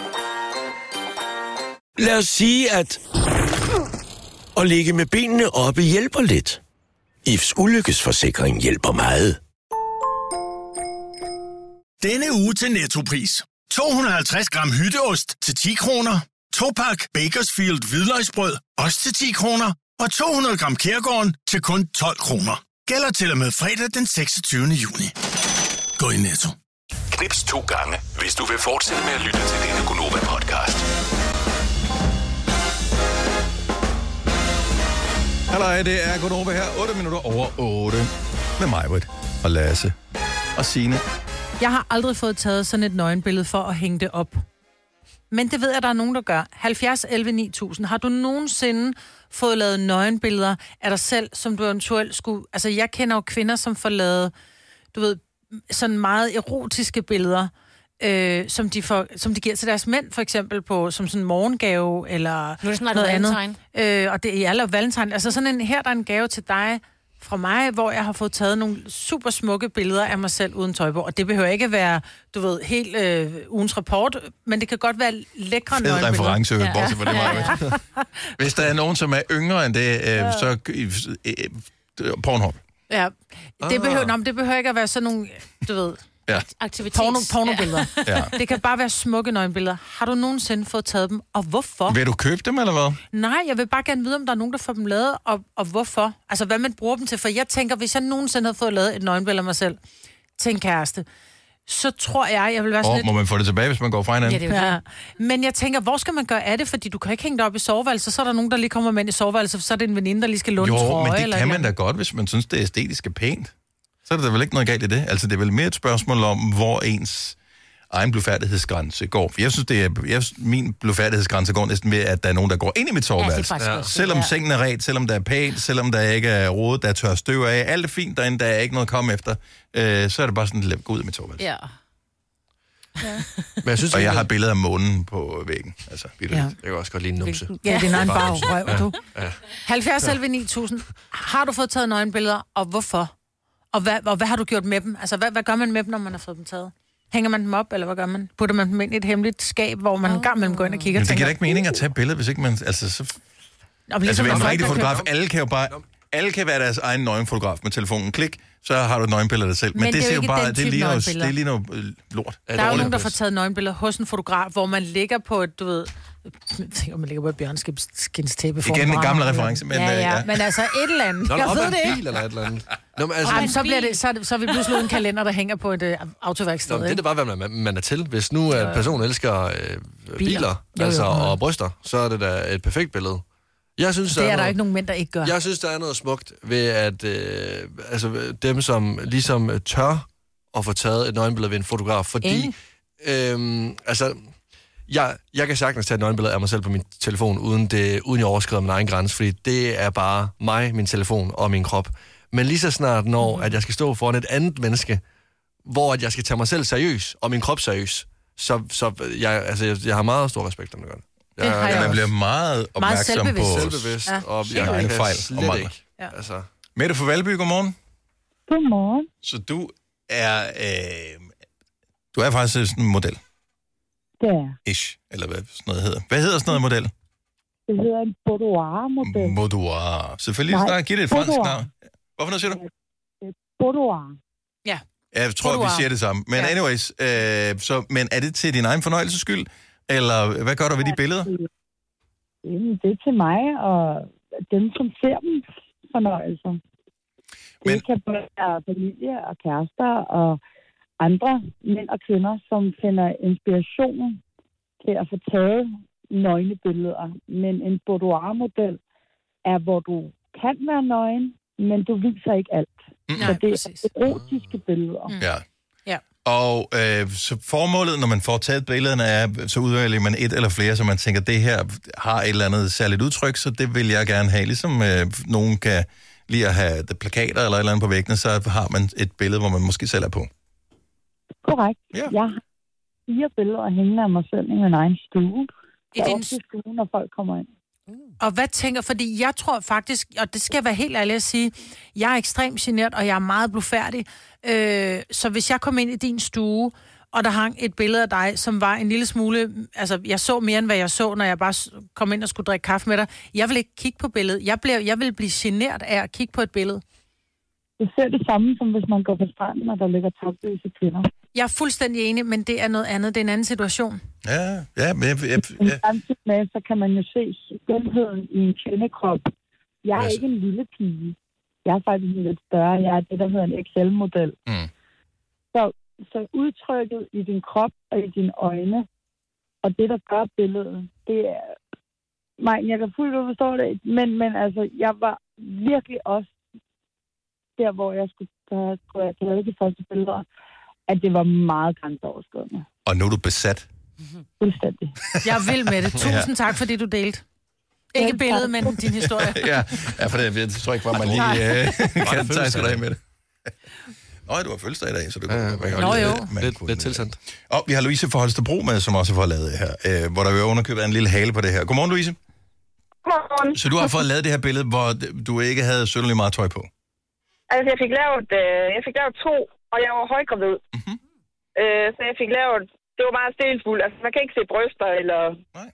Lad os sige, at at ligge med benene oppe hjælper lidt. I F's ulykkesforsikring hjælper meget. Denne uge til Nettopris. to hundrede og halvtreds gram hytteost til ti kroner. To pak Bakersfield hvidløgsbrød, også til ti kroner. Og to hundrede gram Kærgården til kun tolv kroner. Gælder til og med fredag den seksogtyvende juni. Gå i Netto. Knips to gange, hvis du vil fortsætte med at lytte til denne Gonova-podcast. Hallo, det er Gonova her. otte minutter over otte. Med mig, Britt, og Lasse og Signe. Jeg har aldrig fået taget sådan et nøgenbillede for at hænge det op. Men det ved jeg, der er nogen, der gør. halvfjerds elleve ni tusind. Har du nogensinde fået lavet nøgenbilleder af dig selv, som du eventuelt skulle... Altså, jeg kender jo kvinder, som får lavet, du ved, sådan meget erotiske billeder, øh, som, de får, som de giver til deres mænd, for eksempel, på, som sådan en morgengave, eller nu er det sådan noget andet. Øh, og det er alle valentine. Altså sådan en, her der er en gave til dig fra mig, hvor jeg har fået taget nogle super smukke billeder af mig selv uden tøj på. Og det behøver ikke være, du ved, helt øh, ugens rapport, men det kan godt være lækre Fed nøgenbilleder. reference, ja. Bortset fra det meget. Hvis der er nogen, som er yngre end det, øh, ja. så øh, øh, Pornhub. Ja, det behøver, ah. nå, det behøver ikke at være sådan nogle, du ved... Ja. Aktivitets... Porno, pornobilleder. Ja. Det kan bare være smukke nøgenbilleder. Har du nogensinde fået taget dem, og hvorfor? Vil du købe dem, eller hvad? Nej, jeg vil bare gerne vide, om der er nogen, der får dem lavet, og, og hvorfor. Altså, hvad man bruger dem til. For jeg tænker, hvis jeg nogensinde havde fået lavet et nøgenbillede af mig selv til en kæreste, så tror jeg, jeg vil være sådan oh, lidt... Må man få det tilbage, hvis man går fra hinanden? Ja, det er jo ja. Men jeg tænker, hvor skal man gøre af det? Fordi du kan ikke hænge det op i soveværelset, så er der nogen, der lige kommer med ind i soveværelset, så er det en veninde, der lige skal låne jo, trøje. men det eller kan man eller... da godt, hvis man synes, det er æstetisk og pænt. Så er der vel ikke noget galt i det. Altså, det er vel mere et spørgsmål om, hvor ens egen blufærdighedsgrænse går. For jeg synes, det er, jeg, min blufærdighedsgrænse går næsten ved, at der er nogen, der går ind i mit soveværelse. Ja, ja. Selvom ja. sengen er ret, selvom der er pænt, selvom der ikke er rodet, der er tør støv af, alt er fint derinde, der er ikke noget at komme efter, øh, så er det bare sådan, at gå ud af mit soveværelse. Ja. Ja. Men jeg synes, og jeg det... har billeder af månen på væggen. Altså, ja. Jeg kan også godt lide en numse. Ja, det er en bagrøv, ja. du. Ja. halvfjerds elleve ni tusind. Har du fået taget nøgenbilleder, og hvorfor? Og hvad, og hvad har du gjort med dem? Altså, hvad, hvad gør man med dem, når man har fået dem taget? Hænger man dem op, eller hvad gør man? Putter man dem ind i et hemmeligt skab, hvor man oh. en gang mellem går ind og kigger? Men det tænker, giver da ikke mening at tage billeder, hvis ikke man... Altså, så... Nå, altså med en rigtig fotograf, alle kan jo bare... Alle kan være deres egen nøgenfotograf med telefonen. Klik, så har du et nøgenbillede af dig selv. Men, Men det, det ser jo bare... Det ligner, det er lige noget øh, lort. Der er jo nogen, der får taget nøgenbilleder hos en fotograf, hvor man ligger på et, du ved... Jeg man ligger på et bjørnskindstæppe for igen en gammel reference, men... Ja, ja, ja. men altså et eller andet. Nå, jeg ved det ikke. Bil eller et eller andet. Nå, men altså... Ej, så, bliver det, så, er det, så er vi pludselig en kalender, der hænger på et uh, autoværksted. Nå, det er det bare, hvad man, man er til. Hvis nu en person elsker øh, biler, biler jo, altså, jo, jo. og bryster, så er det da et perfekt billede. Jeg synes, det er der, er der noget, ikke nogen mænd, der ikke gør. Jeg synes, der er noget smukt ved, at øh, altså, dem, som ligesom tør at få taget et nøgenbillede ved en fotograf, fordi... Øh, altså... Jeg, jeg kan sagtens tage et nøgenbillede af mig selv på min telefon, uden, det, uden jeg overskrider min egen grænse, fordi det er bare mig, min telefon og min krop. Men lige så snart når, at jeg skal stå foran et andet menneske, hvor at jeg skal tage mig selv seriøs, og min krop seriøs, så, så jeg, altså, jeg, jeg har meget stor respekt, når man gør det. Jeg, det jeg, man bliver meget opmærksom meget på selvbevidst, ja. og jeg har en fejl og mangler. Ja. Altså. Mette fra Valby, godmorgen. Godmorgen. Så du er, øh, du er faktisk sådan en model. Det er. Ish, eller hvad sådan noget hedder. Hvad hedder sådan noget model? Det hedder en boudoir-model. Boudoir. Selvfølgelig. Nej, Nej, giv det et fransk boudoir. navn. Hvorfor noget siger du? Boudoir. Ja. Jeg tror, boudoir. Vi siger det samme. Men ja. anyways, øh, så, men er det til din egen fornøjelses skyld? Eller hvad gør du ved de billeder? Jamen, det er til mig og dem, som ser dem fornøjelser. Det men... kan både være familie og kærester og andre mænd og kvinder, som finder inspiration til at få taget nøgnebilleder. Men en boudoir-model er, hvor du kan være nøgen, men du viser ikke alt. Mm. Så det er erotiske billeder. Mm. Ja. Ja. Og øh, så formålet, når man får taget billederne, er, så udvælger man et eller flere, så man tænker, det her har et eller andet særligt udtryk, så det vil jeg gerne have. Ligesom øh, nogen kan lide at have plakater eller et eller andet på væggene, så har man et billede, hvor man måske selv er på. Korrekt. Ja. Jeg har fire billeder hængende af mig selv i min egen stue. I din også i stuen, når folk kommer ind. Og hvad tænker, fordi jeg tror faktisk, og det skal jeg være helt ærlig at sige, jeg er ekstremt genert, og jeg er meget blufærdig. Øh, så hvis jeg kom ind i din stue, og der hang et billede af dig, som var en lille smule, altså jeg så mere end hvad jeg så, når jeg bare kom ind og skulle drikke kaffe med dig. Jeg vil ikke kigge på billedet. Jeg, blev, jeg vil blive genert af at kigge på et billede. Det ser det samme, som hvis man går på stranden, og der ligger topløse kvinder. Jeg er fuldstændig enig, men det er noget andet. Det er en anden situation. Ja, ja, men jeg... jeg, jeg... Samtidig med, så kan man jo se skønheden i en kvindekrop. Jeg er yes. ikke en lille pige. Jeg er faktisk lidt større. Jeg er det, der hedder en X L-model. Mm. Så, så udtrykket i din krop og i dine øjne, og det, der gør billedet, det er... Nej, jeg kan fuldt ud forstå det, men, men altså, jeg var virkelig også der, hvor jeg skulle tage de første billeder, at det var meget grænseoverskridende. Og nu er du besat. Fuldstændig. Jeg er vild med det. Tusind tak, fordi du delte. Ikke billedet, men din historie. ja, ja, for det, jeg tror ikke, hvor man lige øh, kan tage sig af med det. Nå, du har fødselsdag i dag, så du kan... Ja, ja. Nå jo. Lidt, lidt tilsendt. Og vi har Louise fra Holstebro med, som også får lavet det her, øh, hvor der er underkøbet en lille hale på det her. Godmorgen, Louise. Godmorgen. Så du har fået lavet det her billede, hvor du ikke havde synderligt meget tøj på? Altså, jeg fik lavet, øh, jeg fik lavet to, og jeg var højgravid. Mm-hmm. Øh, så jeg fik lavet, det var meget stilfuldt. Altså, man kan ikke se bryster eller Nej.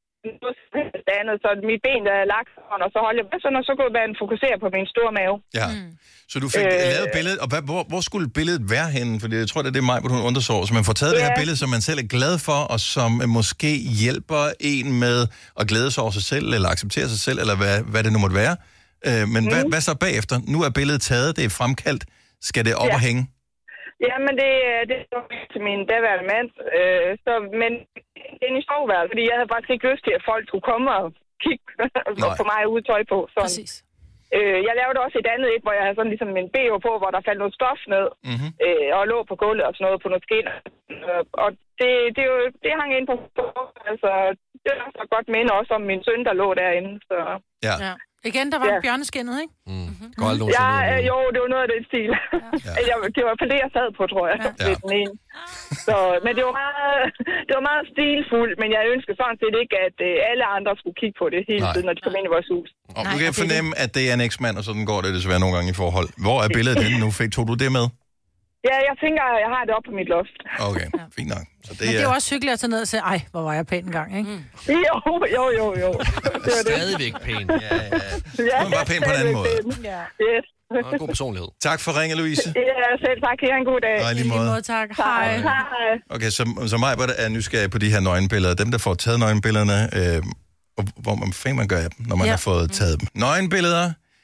noget andet. Så mit ben, der er lagt, og så holdt jeg med sådan, og så kunne man fokusere på min store mave. Ja, mm. Så du fik øh, lavet billedet, og hvad, hvor, hvor skulle billedet være henne? For jeg tror, det er det mig, hvor hun undersår. Så man får taget ja. det her billede, som man selv er glad for, og som måske hjælper en med at glæde sig over sig selv, eller acceptere sig selv, eller hvad, hvad det nu måtte være. Øh, men mm. hvad, hvad så bagefter? Nu er billedet taget, det er fremkaldt. Skal det op ja. og hænge? Ja, men det, det er til min daværende mand. Øh, så, men det er en soveværelse, fordi jeg havde faktisk ikke lyst til, at folk skulle komme og kigge på mig ude tøj på. Sådan. Præcis. Øh, jeg lavede også et andet et, hvor jeg havde sådan ligesom en B O på, hvor der faldt noget stof ned, mm-hmm. øh, og lå på gulvet og sådan noget på noget skinner. Og det, det, jo, det hang ind på, altså, det er så godt minde også om min søn, der lå derinde. Så. Ja. ja. Igen, der var ja. bjørneskinnet, ikke? Mm. Mm-hmm. Går aldrig ja, øh, jo, det var noget af den stil. Ja. jeg, det var på det, jeg sad på, tror jeg. Ja. Ved den ene. Så, men det var, meget, det var meget stilfuldt, men jeg ønsker sådan set ikke, at øh, alle andre skulle kigge på det hele tiden, når de kom ind i vores hus. Og du kan fornemme, at det er en eksmand, og sådan går det desværre nogle gange i forhold. Hvor er billedet henne nu? Fik, tog du det med? Ja, jeg tænker, jeg har det oppe på mit loft. Okay, fint nok. Så det, men det er jo også hyggeligt at tage ned og sige, ej, hvor var jeg pæn en gang, ikke? Mm. Jo, jo, jo, jo. Det var det. Stadigvæk pæn. Ja, ja. ja du var pæn på en anden måde. Ja. Yes. Og en god personlighed. Tak for ringe, Louise. Ja, selv tak. Kan I have en god dag. Og lige måde. måde tak. Hej. Hej. Okay, så, så mig er nysgerrig på de her nøgenbilleder. Dem, der får taget nøgenbillederne, øh, og hvor man fanden man gør af dem, når man ja. har fået taget dem. Nøgenbilleder,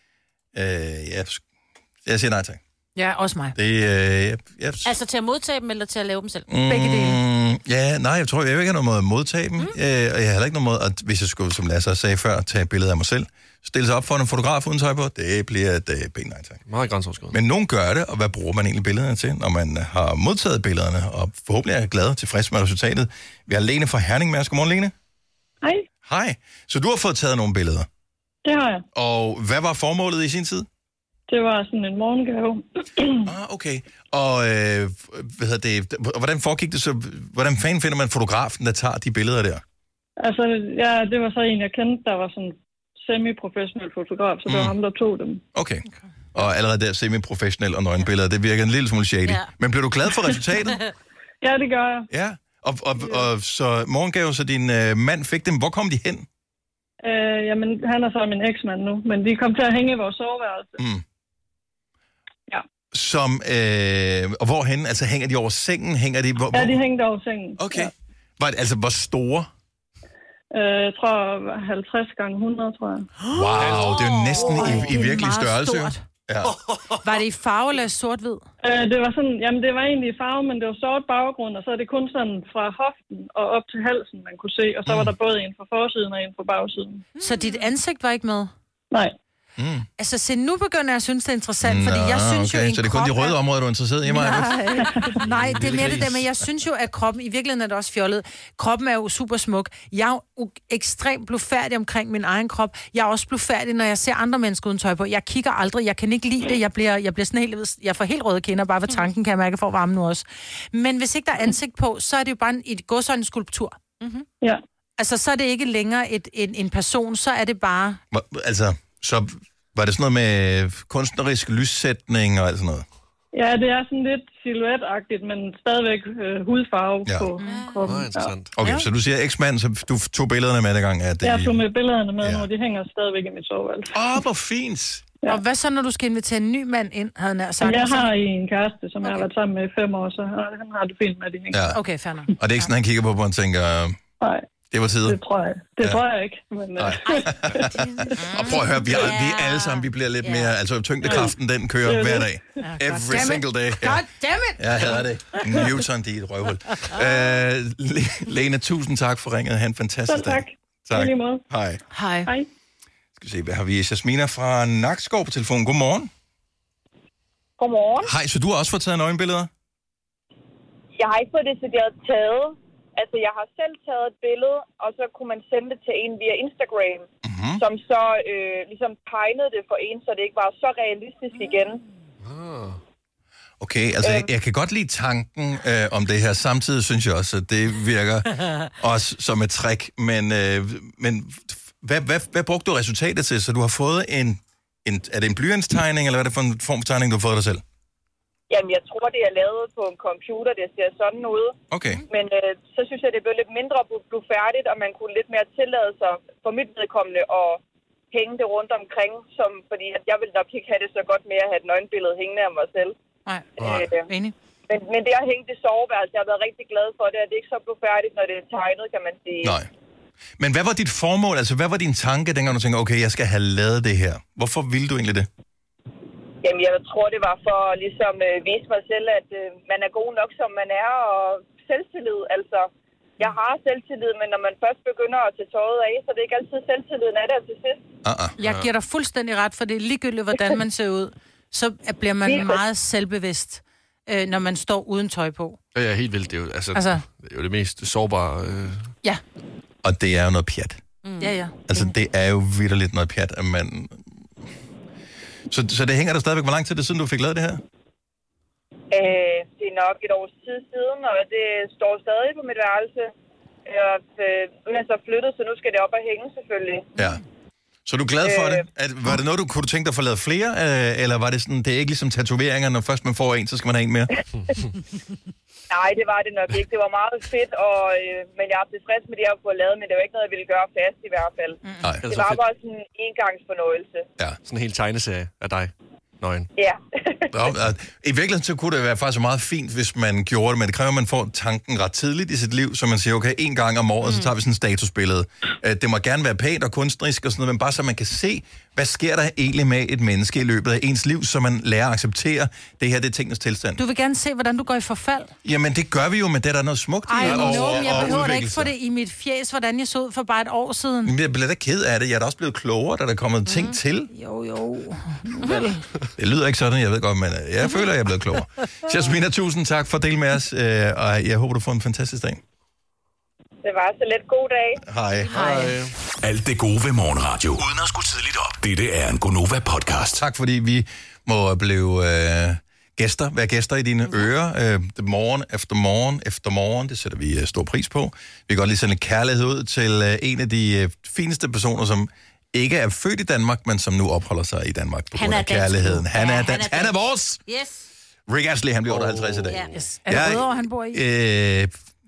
øh, ja, jeg siger nej tak. Ja, også mig. Det, øh, jeg, jeg... Altså til at modtage dem, eller til at lave dem selv? Mm, Begge dele. Ja, nej, jeg tror, jeg vil ikke have noget måde at modtage dem. Mm. Øh, og jeg har heller ikke noget måde, at hvis jeg skulle, som Lasse sagde før, tage et billede af mig selv, stille sig op for en fotograf uden tøj på, det bliver et øh, pænt nej tak. Meget grænseoverskridende. Men nogen gør det, og hvad bruger man egentlig billederne til, når man har modtaget billederne, og forhåbentlig er glad og tilfreds med resultatet. Vi har Lene fra Herning med os. Godmorgen, Lene. Hej. Hej. Så du har fået taget nogle billeder? Det har jeg. Og hvad var formålet i sin tid? Det var sådan en morgengave. ah, okay. Og øh, hvad hedder det, hvordan foregik det så? Hvordan fanden finder man fotografen, der tager de billeder der? Altså, ja, det var så en, jeg kendte, der var sådan semi-professionel fotograf, så det var mm. ham, der tog dem. Okay. Og allerede der semi-professionel og nøgenbilleder, det virker en lille smule shady. Ja. Men blev du glad for resultatet? Ja, det gør jeg. Ja. Og, og, og så morgengave, så din øh, mand fik dem. Hvor kom de hen? Øh, jamen, han er så min eksmand nu, men de kom til at hænge i vores soveværelse. Mm. Ja. Som, øh, og hvorhen? Altså, hænger de over sengen? Hænger de, hvor, Ja, de hængte over sengen. Okay. Ja. Var, altså, hvor store? Øh, jeg tror halvtreds gange hundrede, tror jeg. Wow, det er jo næsten Ej, i, i det er virkelig meget størrelse. stort. Ja. Var det i farve eller sort-hvid? Øh, det var sådan, jamen det var egentlig i farve, men det var sort baggrund, og så er det kun sådan fra hoften og op til halsen, man kunne se, og så var der både en fra forsiden og en fra bagsiden. Så dit ansigt var ikke med? Nej. Mm. Altså, se, nu begynder jeg at synes, det er interessant, fordi Nå, jeg synes okay. jo, en Så det er kun de krop røde er... områder, du er interesseret i, mig? Nej, nej, det er mere det gris. der, men jeg synes jo, at kroppen, i virkeligheden er det også fjollet, kroppen er jo super smuk. Jeg er jo ekstremt blufærdig omkring min egen krop. Jeg er også blufærdig, når jeg ser andre mennesker uden tøj på. Jeg kigger aldrig, jeg kan ikke lide det, jeg bliver, jeg bliver sådan helt, jeg får helt røde kinder, bare ved tanken kan jeg mærke, for varme nu også. Men hvis ikke der er ansigt på, så er det jo bare en, et godsøjne skulptur. Mm-hmm. Ja. Altså, så er det ikke længere et, en, en person, så er det bare... Altså, så var det sådan noget med kunstnerisk lyssætning og alt sådan noget? Ja, det er sådan lidt silhuetagtigt, men stadigvæk øh, hudfarve Ja. på kroppen. Nå, interessant. Okay, Ja. så du siger eksmand, så du tog billederne med dengang? At det... Jeg tog med billederne med, ja. Nu de hænger stadigvæk i mit soveværelse. Åh, oh, hvor fint! Ja. Og hvad så, når du skal invitere en ny mand ind, havde jeg sagt? Jeg har en kæreste, som okay. jeg har været sammen med i fem år, så han har det fint med de hænger. Ja. Okay, fair nok. Og det er ikke sådan, han kigger på, hvor han tænker, Nej. det var tid. Det tror jeg, det Ja. tror jeg ikke. Men, Nej. Og prøv at høre, vi, er, vi er alle sammen, vi bliver lidt mere, altså tyngdekraften, den kører Det er hver det. dag. Every single day. Ja. God damn it! Jeg hader det. Newton, de er et røvhul. Uh, Lena, tusind tak for ringet. Ha' en fantastisk Så tak. dag. Tak. I lige måde. Hej. Hej. Hej. Skal vi se, hvad har vi? Jasmina fra Nakskov på telefonen. Godmorgen. Godmorgen. Hej, så du har også fået taget nøgenbilleder? Jeg har ikke fået det, så jeg har taget. Altså, jeg har selv taget et billede, og så kunne man sende det til en via Instagram, mm-hmm. som så øh, ligesom tegnede det for en, så det ikke var så realistisk igen. Ah. Okay, altså øh. jeg, jeg kan godt lide tanken øh, om det her. Samtidig synes jeg også, at det virker også som et trick. Men, øh, men hvad, hvad, hvad brugte du resultatet til? Så du har fået en, en... Er det en blyantstegning, eller hvad er det for en form for tegning, du har fået dig selv? Jamen, jeg tror, det er lavet på en computer, det ser sådan ud. Okay. Men øh, så synes jeg, det blev lidt mindre blufærdigt, og man kunne lidt mere tillade sig for mit vedkommende at hænge det rundt omkring, som, fordi at jeg ville nok ikke have det så godt med at have et nøgenbillede hængende af mig selv. Nej, øh, enig. Men, men det at hænge det soveværelse, jeg har været rigtig glad for det, og det er ikke så blufærdigt, når det er tegnet, kan man sige. Nej. Men hvad var dit formål? Altså, hvad var din tanke, dengang du tænkte, okay, jeg skal have lavet det her? Hvorfor ville du egentlig det? Jamen, jeg tror, det var for at ligesom øh, vise mig selv, at øh, man er god nok, som man er, og selvtillid. Altså, jeg har selvtillid, men når man først begynder at tage tøjet af, så er det ikke altid selvtilliden er der til sidst. Uh-uh. Jeg giver dig fuldstændig ret, for det er ligegyldigt, hvordan man ser ud. Så bliver man meget selvbevidst, øh, når man står uden tøj på. Ja, ja, helt vildt. Det er jo, altså, Altså- det, er jo det mest sårbare. Øh... Ja. Og det er jo noget pjat. Mm. Ja, ja. Altså, det er jo vitterligt noget pjat, at man... Så, så det hænger der stadigvæk. Hvor lang tid er det siden, du fik lavet det her? Øh, det er nok et års tid siden, og det står stadig på mit værelse. Og, øh, nu er jeg så flyttet, så nu skal det op og hænge selvfølgelig. Ja. Så er du glad for øh, det? At, var det noget, du kunne du tænke dig at få lavet flere? Øh, eller var det sådan, det er ikke ligesom tatoveringer, når først man får en, så skal man have en mere? Nej, det var det nok ikke. Det var meget fedt, og, øh, men jeg er tilfreds med det, jeg har fået lavet, men det var ikke noget, jeg ville gøre fast i hvert fald. Nej. Det var bare sådan en engangsfornøjelse. Ja, sådan en hel tegneserie af dig. Nøgen. Ja. I virkeligheden så kunne det være faktisk meget fint, hvis man gjorde det, men det kræver, at man får tanken ret tidligt i sit liv, så man siger, okay, en gang om året, mm. så tager vi sådan en statusbillede. Det må gerne være pænt og kunstnerisk og sådan noget, men bare så man kan se, hvad sker der egentlig med et menneske i løbet af ens liv, så man lærer at acceptere, det her det er tingens tilstand. Du vil gerne se, hvordan du går i forfald. Jamen, det gør vi jo, men det er der noget smukt i. Ej, og, no, og, jeg og behøver da ikke udvikle få sig. det i mit fjes, hvordan jeg så ud for bare et år siden. Men jeg bliver da ked af det. Jeg er da også blevet klogere, da der er kommet mm. ting til. Jo, jo. Det lyder ikke sådan, jeg ved godt, men jeg føler, jeg er blevet klogere. Jasmina, tusind tak for at dele med os, og jeg håber, du får en fantastisk dag. Det var så lidt god dag. Hej. Hej. Alt det gode ved morgenradio. Uden at skulle tidligt op. Dette er en Gonova-podcast. Tak, fordi vi må blive øh, gæster, være gæster i dine ører. Øh, morgen efter morgen efter morgen. Det sætter vi øh, stor pris på. Vi kan godt lige sende lidt kærlighed ud til øh, en af de øh, fineste personer, som ikke er født i Danmark, men som nu opholder sig i Danmark på grund af kærligheden. Han er dansk. Han er vores! Yes. Rick Astley, han bliver otteoghalvtreds i dag. Yes. Er det Rødovre, han bor i? Øh,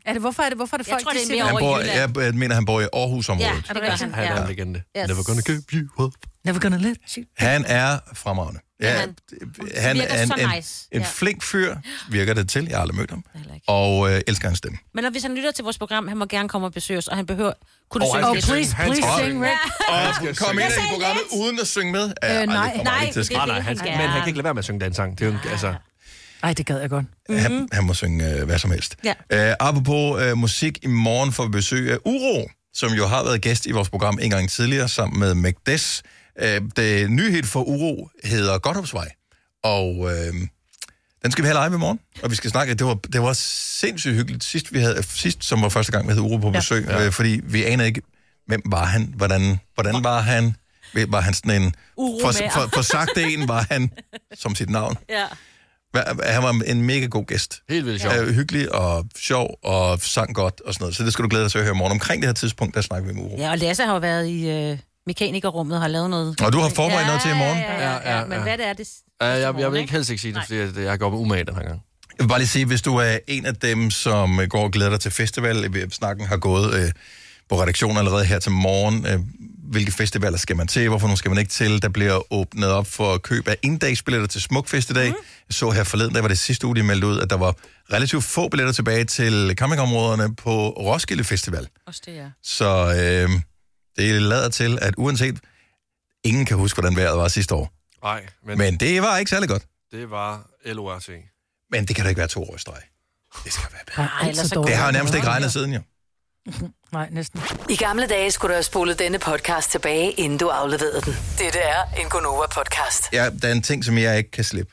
Er det, hvorfor er det, hvorfor er det folk, tror, det er de mere siger- Han over i bor, Jylland. jeg, jeg mener, han bor i Aarhus-området. Ja, det gør han. Han er Ja. en legende. Yes. Never gonna give you up. Never gonna let you. Han er fremragende. Ja, han han virker er en, så en, nice. en Ja. flink fyr, virker det til. Jeg har aldrig mødt ham. Og øh, elsker hans stemme. Men når hvis han lytter til vores program, han må gerne komme og besøge os, og han behøver... Kunne du Oh, synge han lidt? skal synge. Han skal synge. Ja. Og kom ind i programmet uden at synge med. Er Øh, aldrig nej. kommer Nej, aldrig til at ske. det er Nej, det, han han skal, skal. men han kan ikke lade være med at synge den sang. Det er jo, altså... Ej, det gad jeg godt. Han, han må synge øh, hvad som helst. Ja. Øh, apropos øh, musik, i morgen får vi besøg af Uro, som jo har været gæst i vores program en gang tidligere, sammen med Magdes. Øh, det nye hit for Uro hedder Godthåbsvej, og øh, den skal vi have live i morgen, og vi skal snakke. Det var, det var sindssygt hyggeligt sidst, vi havde, sidst, som var første gang, vi havde Uro på besøg, ja. øh, fordi vi anede ikke, hvem var han, hvordan, hvordan var han, var han sådan en, for, for, for sagt en var han, som sit navn. Ja. Han var en mega god gæst. Helt vildt sjov. Øh, hyggelig og sjov og sang godt og sådan noget. Så det skal du glæde dig til at høre i morgen. Omkring det her tidspunkt, der snakker vi med Uro. Ja, og Lasse har jo været i øh, mekanikerrummet og har lavet noget... Og du har forberedt ja, noget til i morgen? Ja, ja, ja, ja, men hvad det er, det... Ja, jeg, jeg vil ikke helst ikke sige det, fordi jeg, jeg går med umage den her gang. Jeg vil bare lige sige, hvis du er en af dem, som går og glæder dig til festival, snakken har gået øh, på redaktionen allerede her til morgen, øh, hvilke festivaler skal man til, hvorfor nu skal man ikke til, der bliver åbnet op for køb af endagsbilletter til Smukfest i dag. Mm. Jeg så her forleden, der var det sidste uge, de meldte ud, at der var relativt få billetter tilbage til campingområderne på Roskilde Festival. Også det, ja. Så øh, det lader til, at uanset, ingen kan huske, hvordan vejret var sidste år. Nej, men, Men det var ikke særlig godt. det var L O R T. Men det kan da ikke være to år i streg. Det skal være bedre. Ej, ellers så Det har jo nærmest ikke regnet siden, jo. Nej, næsten. I gamle dage skulle du have spolet denne podcast tilbage, inden du afleverede den. Dette er en Gonova-podcast. Ja, der er en ting, som jeg ikke kan slippe.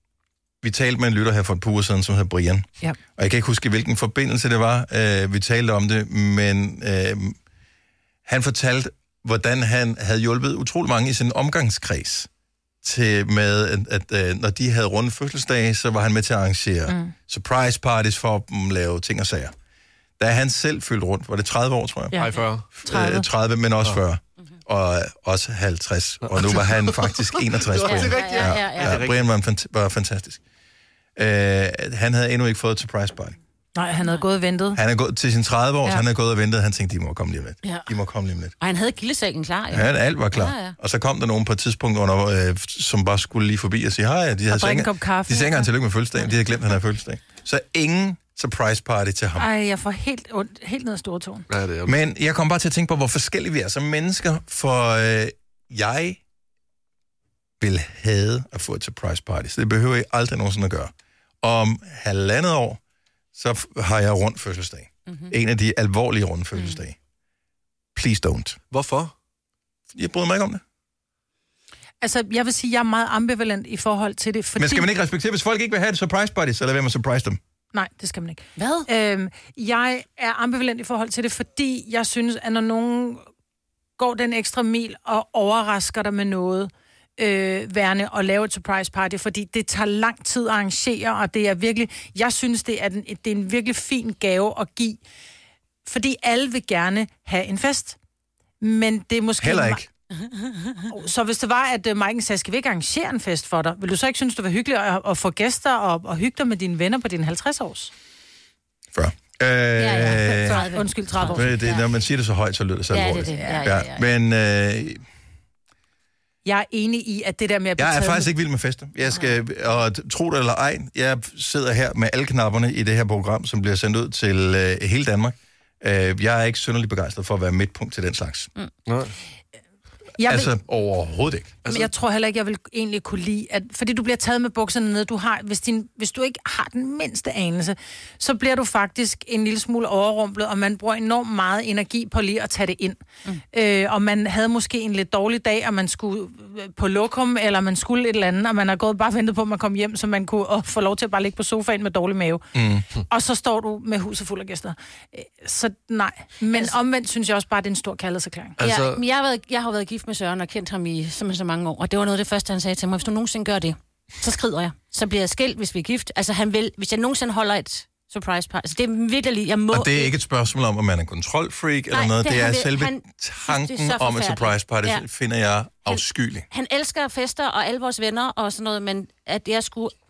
Vi talte med en lytter her for et par uger siden, som hedder Brian. Ja. Og jeg kan ikke huske, hvilken forbindelse det var, øh, vi talte om det, men øh, han fortalte, hvordan han havde hjulpet utrolig mange i sin omgangskreds til med, at, at, at når de havde runde fødselsdage, så var han med til at arrangere mm. surprise parties for dem, lave ting og sager. Da han selv fyldte rundt, var det tredive år, tror jeg? Ja. fyrre. tredive. Øh, tredive, men også fyrre. Og også halvtreds. Og nu var han faktisk enogtres. Det er Brian. rigtigt, ja. Ja, ja, ja. Brian var, en fant- var fantastisk. Uh, han havde endnu ikke fået et surprise party. Nej, han havde gået og ventet. Han er gået til sin tredive år, ja. Ja. så han er gået og ventet. Han tænkte, de må komme lige om lidt. Ja. De må komme lige om lidt. Og han havde gildesækken klar, ja. Ja, alt var klar. Ja, ja. Og så kom der nogen på et tidspunkt, under, øh, som bare skulle lige forbi og sige hej. De havde drikke en ikke kop kaffe. de sagde ikke engang tillykke med fødselsdagen. De havde glemt, at han havde fødselsdag. Så ingen surprise party til ham. Ej, jeg får helt, ondt, helt ned af stortåen. Ja, det er Men jeg kom bare til at tænke på, hvor forskellige vi er som mennesker, for øh, jeg vil have at få et surprise party, så det behøver jeg aldrig nogensinde at gøre. Om halvandet år, så f- har jeg rundt fødselsdag. Mm-hmm. En af de alvorlige runde fødselsdage. Mm. Please don't. Hvorfor? Jeg bryder mig ikke om det. Altså, jeg vil sige, jeg er meget ambivalent i forhold til det, fordi... Men skal man ikke respektere, hvis folk ikke vil have et surprise party, så lad være med at surprise dem. Nej, det skal man ikke. Hvad? Øhm, jeg er ambivalent i forhold til det, fordi jeg synes, at når nogen går den ekstra mil og overrasker dig med noget, øh, værende og lave et surprise party, fordi det tager lang tid at arrangere, og det er virkelig... Jeg synes, det er, den, det er en virkelig fin gave at give, fordi alle vil gerne have en fest. Men det er måske... Heller ikke. Så hvis det var, at uh, Maiken sagde, skal vi ikke arrangere en fest for dig, vil du så ikke synes, det var hyggeligt at, at få gæster og, og hygge dig med dine venner på din halvtreds års? fyrre. Øh, Ja, ja, tredive. Undskyld, tredive år. Det, det, når man siger det så højt, så lyder det så Ja, det er alvorligt. det. Ja, ja, ja. Men øh, Jeg er enig i, at det der med at blive jeg er taget faktisk med- ikke vild med fester. Jeg skal, og tro det eller ej, jeg sidder her med alle knapperne i det her program, som bliver sendt ud til øh, hele Danmark. Øh, jeg er ikke synderligt begejstret for at være midtpunkt til den slags. Mm. Nej. Jeg vil- Altså overhovedet ikke. Altså, jeg tror heller ikke, jeg vil egentlig kunne lide, at, fordi du bliver taget med bukserne ned, du har, hvis, din, hvis du ikke har den mindste anelse, så bliver du faktisk en lille smule overrumplet, og man bruger enormt meget energi på lige at tage det ind. Mm. Øh, og man havde måske en lidt dårlig dag, og man skulle på lokum, eller man skulle et eller andet, og man har gået bare ventet på, at man kom hjem, så man kunne åh, få lov til at bare ligge på sofaen med dårlig mave. Mm. Og så står du med huset fuld af gæster. Øh, Så nej. Men altså, omvendt synes jeg også bare, det er en stor kærlighedserklæring. Altså... Ja, men jeg, har været, jeg har været gift med Søren og kendt ham i simpelthen så mange år, og det var noget af det første, han sagde til mig. Hvis du nogensinde gør det, så skrider jeg. Så bliver jeg skilt, hvis vi er gift. Altså, han vil, hvis jeg nogensinde holder et surprise party. Altså, det er virkelig, jeg må... Og det er ikke et spørgsmål om, at man er en kontrolfreak eller Nej, noget. det Det, er er han- selve han tanken synes, det er så om et forfærdeligt. surprise party, Ja. finder jeg afskyelig. Han elsker fester og alle vores venner og sådan noget, men at jeg skulle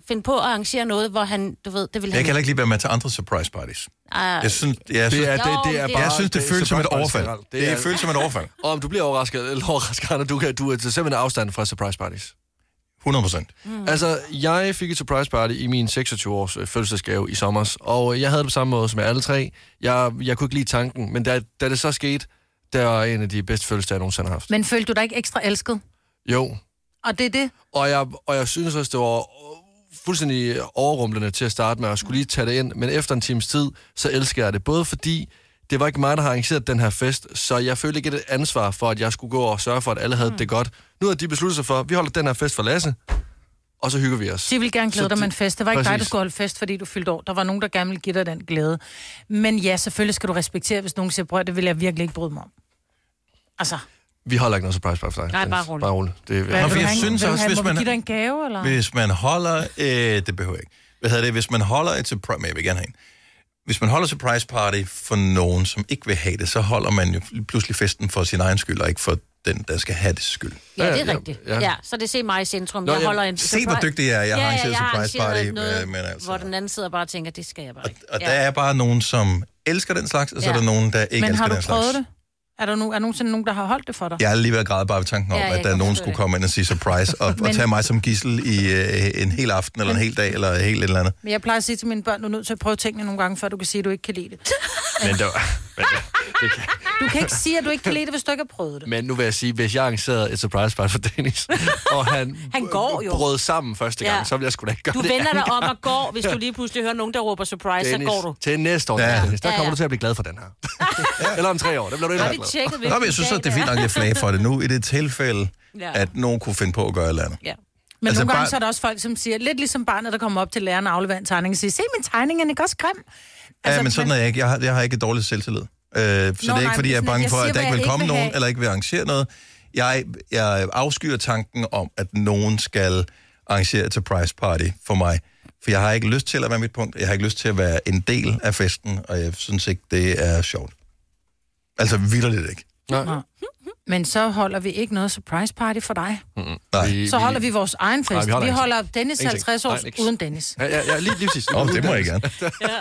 finde på at arrangere noget, hvor han, du ved, det vil Jeg kan heller ikke lige være med til andre surprise parties. Uh, jeg synes, jeg synes, det er, det, det er bare, jeg synes, det, det føles som et overfald. Det, det, det føles som et overfald. Og om du bliver overrasket, eller overrasket, når du kan, du er til simpelthen afstand fra surprise parties. hundrede procent. Mm. Altså, jeg fik et surprise party i min seksogtyve-års øh, fødselsdagsgave i sommer, og jeg havde det på samme måde som alle tre. Jeg, jeg kunne ikke lide tanken, men da, da det så skete, det var en af de bedste fødselsdage, jeg nogensinde har haft. Men følte du dig ikke ekstra elsket? Jo. Og det er det? Og jeg, og jeg synes også, det var fuldstændig overrumplende til at starte med, at skulle lige tage det ind, men efter en times tid, så elsker jeg det. Både fordi, det var ikke mig, der har arrangeret den her fest, så jeg følte ikke et ansvar for, at jeg skulle gå og sørge for, at alle havde mm. det godt. Nu har de besluttet sig for, at vi holder den her fest for Lasse, og så hygger vi os. De ville gerne glæde så dig med en fest. Det var ikke præcis. dig, der skulle holde fest, fordi du fyldte år. Der var nogen, der gerne ville give dig den glæde. Men ja, selvfølgelig skal du respektere, hvis nogen siger, brød, det vil jeg virkelig ikke bryde mig om. Altså... Vi holder ikke noget surprise party for dig. Nej, bare roligt. Bare roligt. Det er, Hvad, Nå, vil jeg han, synes vil også, han, hvis må man, vi give dig en gave, eller? Hvis man holder... Øh, det behøver jeg ikke. Hvad hedder det? Hvis man holder et surprise... Men jeg vil gerne have en. Hvis man holder surprise party for nogen, som ikke vil have det, så holder man jo pludselig festen for sin egen skyld, og ikke for den, der skal have det skyld. Ja, det er ja, rigtigt. Ja. ja, så det ser mig i centrum. Nå, jeg holder en se, hvor dygtig jeg er. Jeg har arrangeret surprise party. Noget, men altså. Hvor den anden sidder bare og tænker, det skal jeg bare ikke. Og, og ja. der er bare nogen, som elsker den slags, og så ja. er der nogen, der ikke men elsker den slags. Men har du prøvet det? Er der, no, er nogensinde nogen, der har holdt det for dig? Jeg er lige ved at græde bare ved tanken om, ja, at der er nogen, skulle komme ind og sige surprise, og, men, og tage mig som gidsel i uh, en hel aften, eller en hel dag, eller helt et eller andet. Men jeg plejer at sige til mine børn, du er nødt til at prøve tingene nogle gange, før du kan sige, at du ikke kan lide det. Men det var... Men det, det kan... Du kan ikke sige, at du ikke kan lide det, hvis du ikke har prøvet det. Men nu vil jeg sige, hvis jeg arrangerede et surprise party for Dennis, og han, han går jo. brød sammen første gang, ja. så vil jeg sgu da ikke gøre du det. Du vender dig om og går, hvis du lige pludselig hører nogen, der råber surprise, Dennis, så går du. Til næste år, ja. Dennis, der ja, ja. kommer du til at blive glad for den her. Eller om tre år, der bliver du endnu glad. Nå, men jeg synes, at det er fint nok, at jeg flager for det nu, i det tilfælde, ja. at nogen kunne finde på at gøre et eller andet. Ja. Men altså, nogle gange bar... så er der også folk, som siger, lidt ligesom barnet, der kommer op til læreren og afleverer en tegning, og siger, se min tegning, er ikke også grim? Altså, ja, men sådan men... er jeg ikke. Jeg har, jeg har ikke et dårligt selvtillid. Øh, så Nå, det er ikke, nej, fordi jeg er bange for, at der ikke vil komme nogen, have... eller ikke vil arrangere noget. Jeg, jeg afskyer tanken om, at nogen skal arrangere et surprise party for mig. For jeg har ikke lyst til at være mit punkt. Jeg har ikke lyst til at være en del af festen, og jeg synes ikke, det er sjovt. Altså, vitterligt ikke. Nej. Men så holder vi ikke noget surprise party for dig. Mm-hmm. Nej. Så holder vi vores egen fest. Nej, vi, vi holder Dennis halvtreds år uden Dennis. Ja, ja, ja lige, lige præcis. Åh, oh, det må jeg gerne.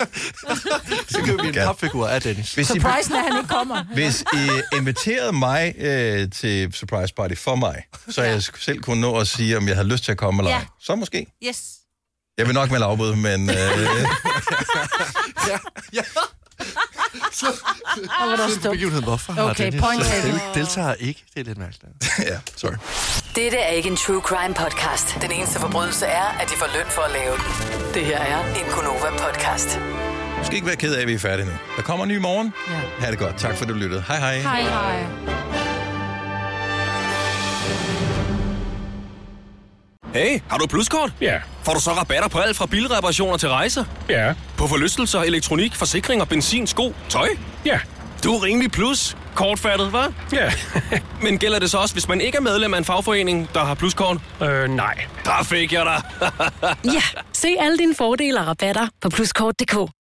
Så køber vi en papfigur af Dennis. Hvis Surprisen I... er, han ikke kommer. Hvis I inviterede mig øh, til surprise party for mig, så jeg selv kunne nå at sige, om jeg havde lyst til at komme eller ej. Ja. Så måske. Yes. Jeg vil nok melde afbud, men... Øh... ja, ja. Så, så begivenheden, hvorfor har okay, Dennis point del, deltager ikke? Det er lidt mærkeligt. Ja, sorry. Dette er ikke en true crime podcast. Den eneste forbrydelse er, at de får løn for at lave den. Det her er en Gonova podcast. Du skal ikke være ked af, at vi er færdige nu. Der kommer en ny morgen. Ja. Ha' det godt. Tak for, at du lyttede. Hej hej. Hej hej. Hey, har du et pluskort? Ja. Får du så rabatter på alt fra bilreparationer til rejser? Ja. På forlystelser, elektronik, forsikring og benzin, sko, tøj? Ja. Du er rimelig plus. Kortfattet, hva'? Ja. Men gælder det så også, hvis man ikke er medlem af en fagforening, der har pluskort? Øh, nej. Der fik jeg dig. Ja, se alle dine fordele og rabatter på pluskort punktum d k.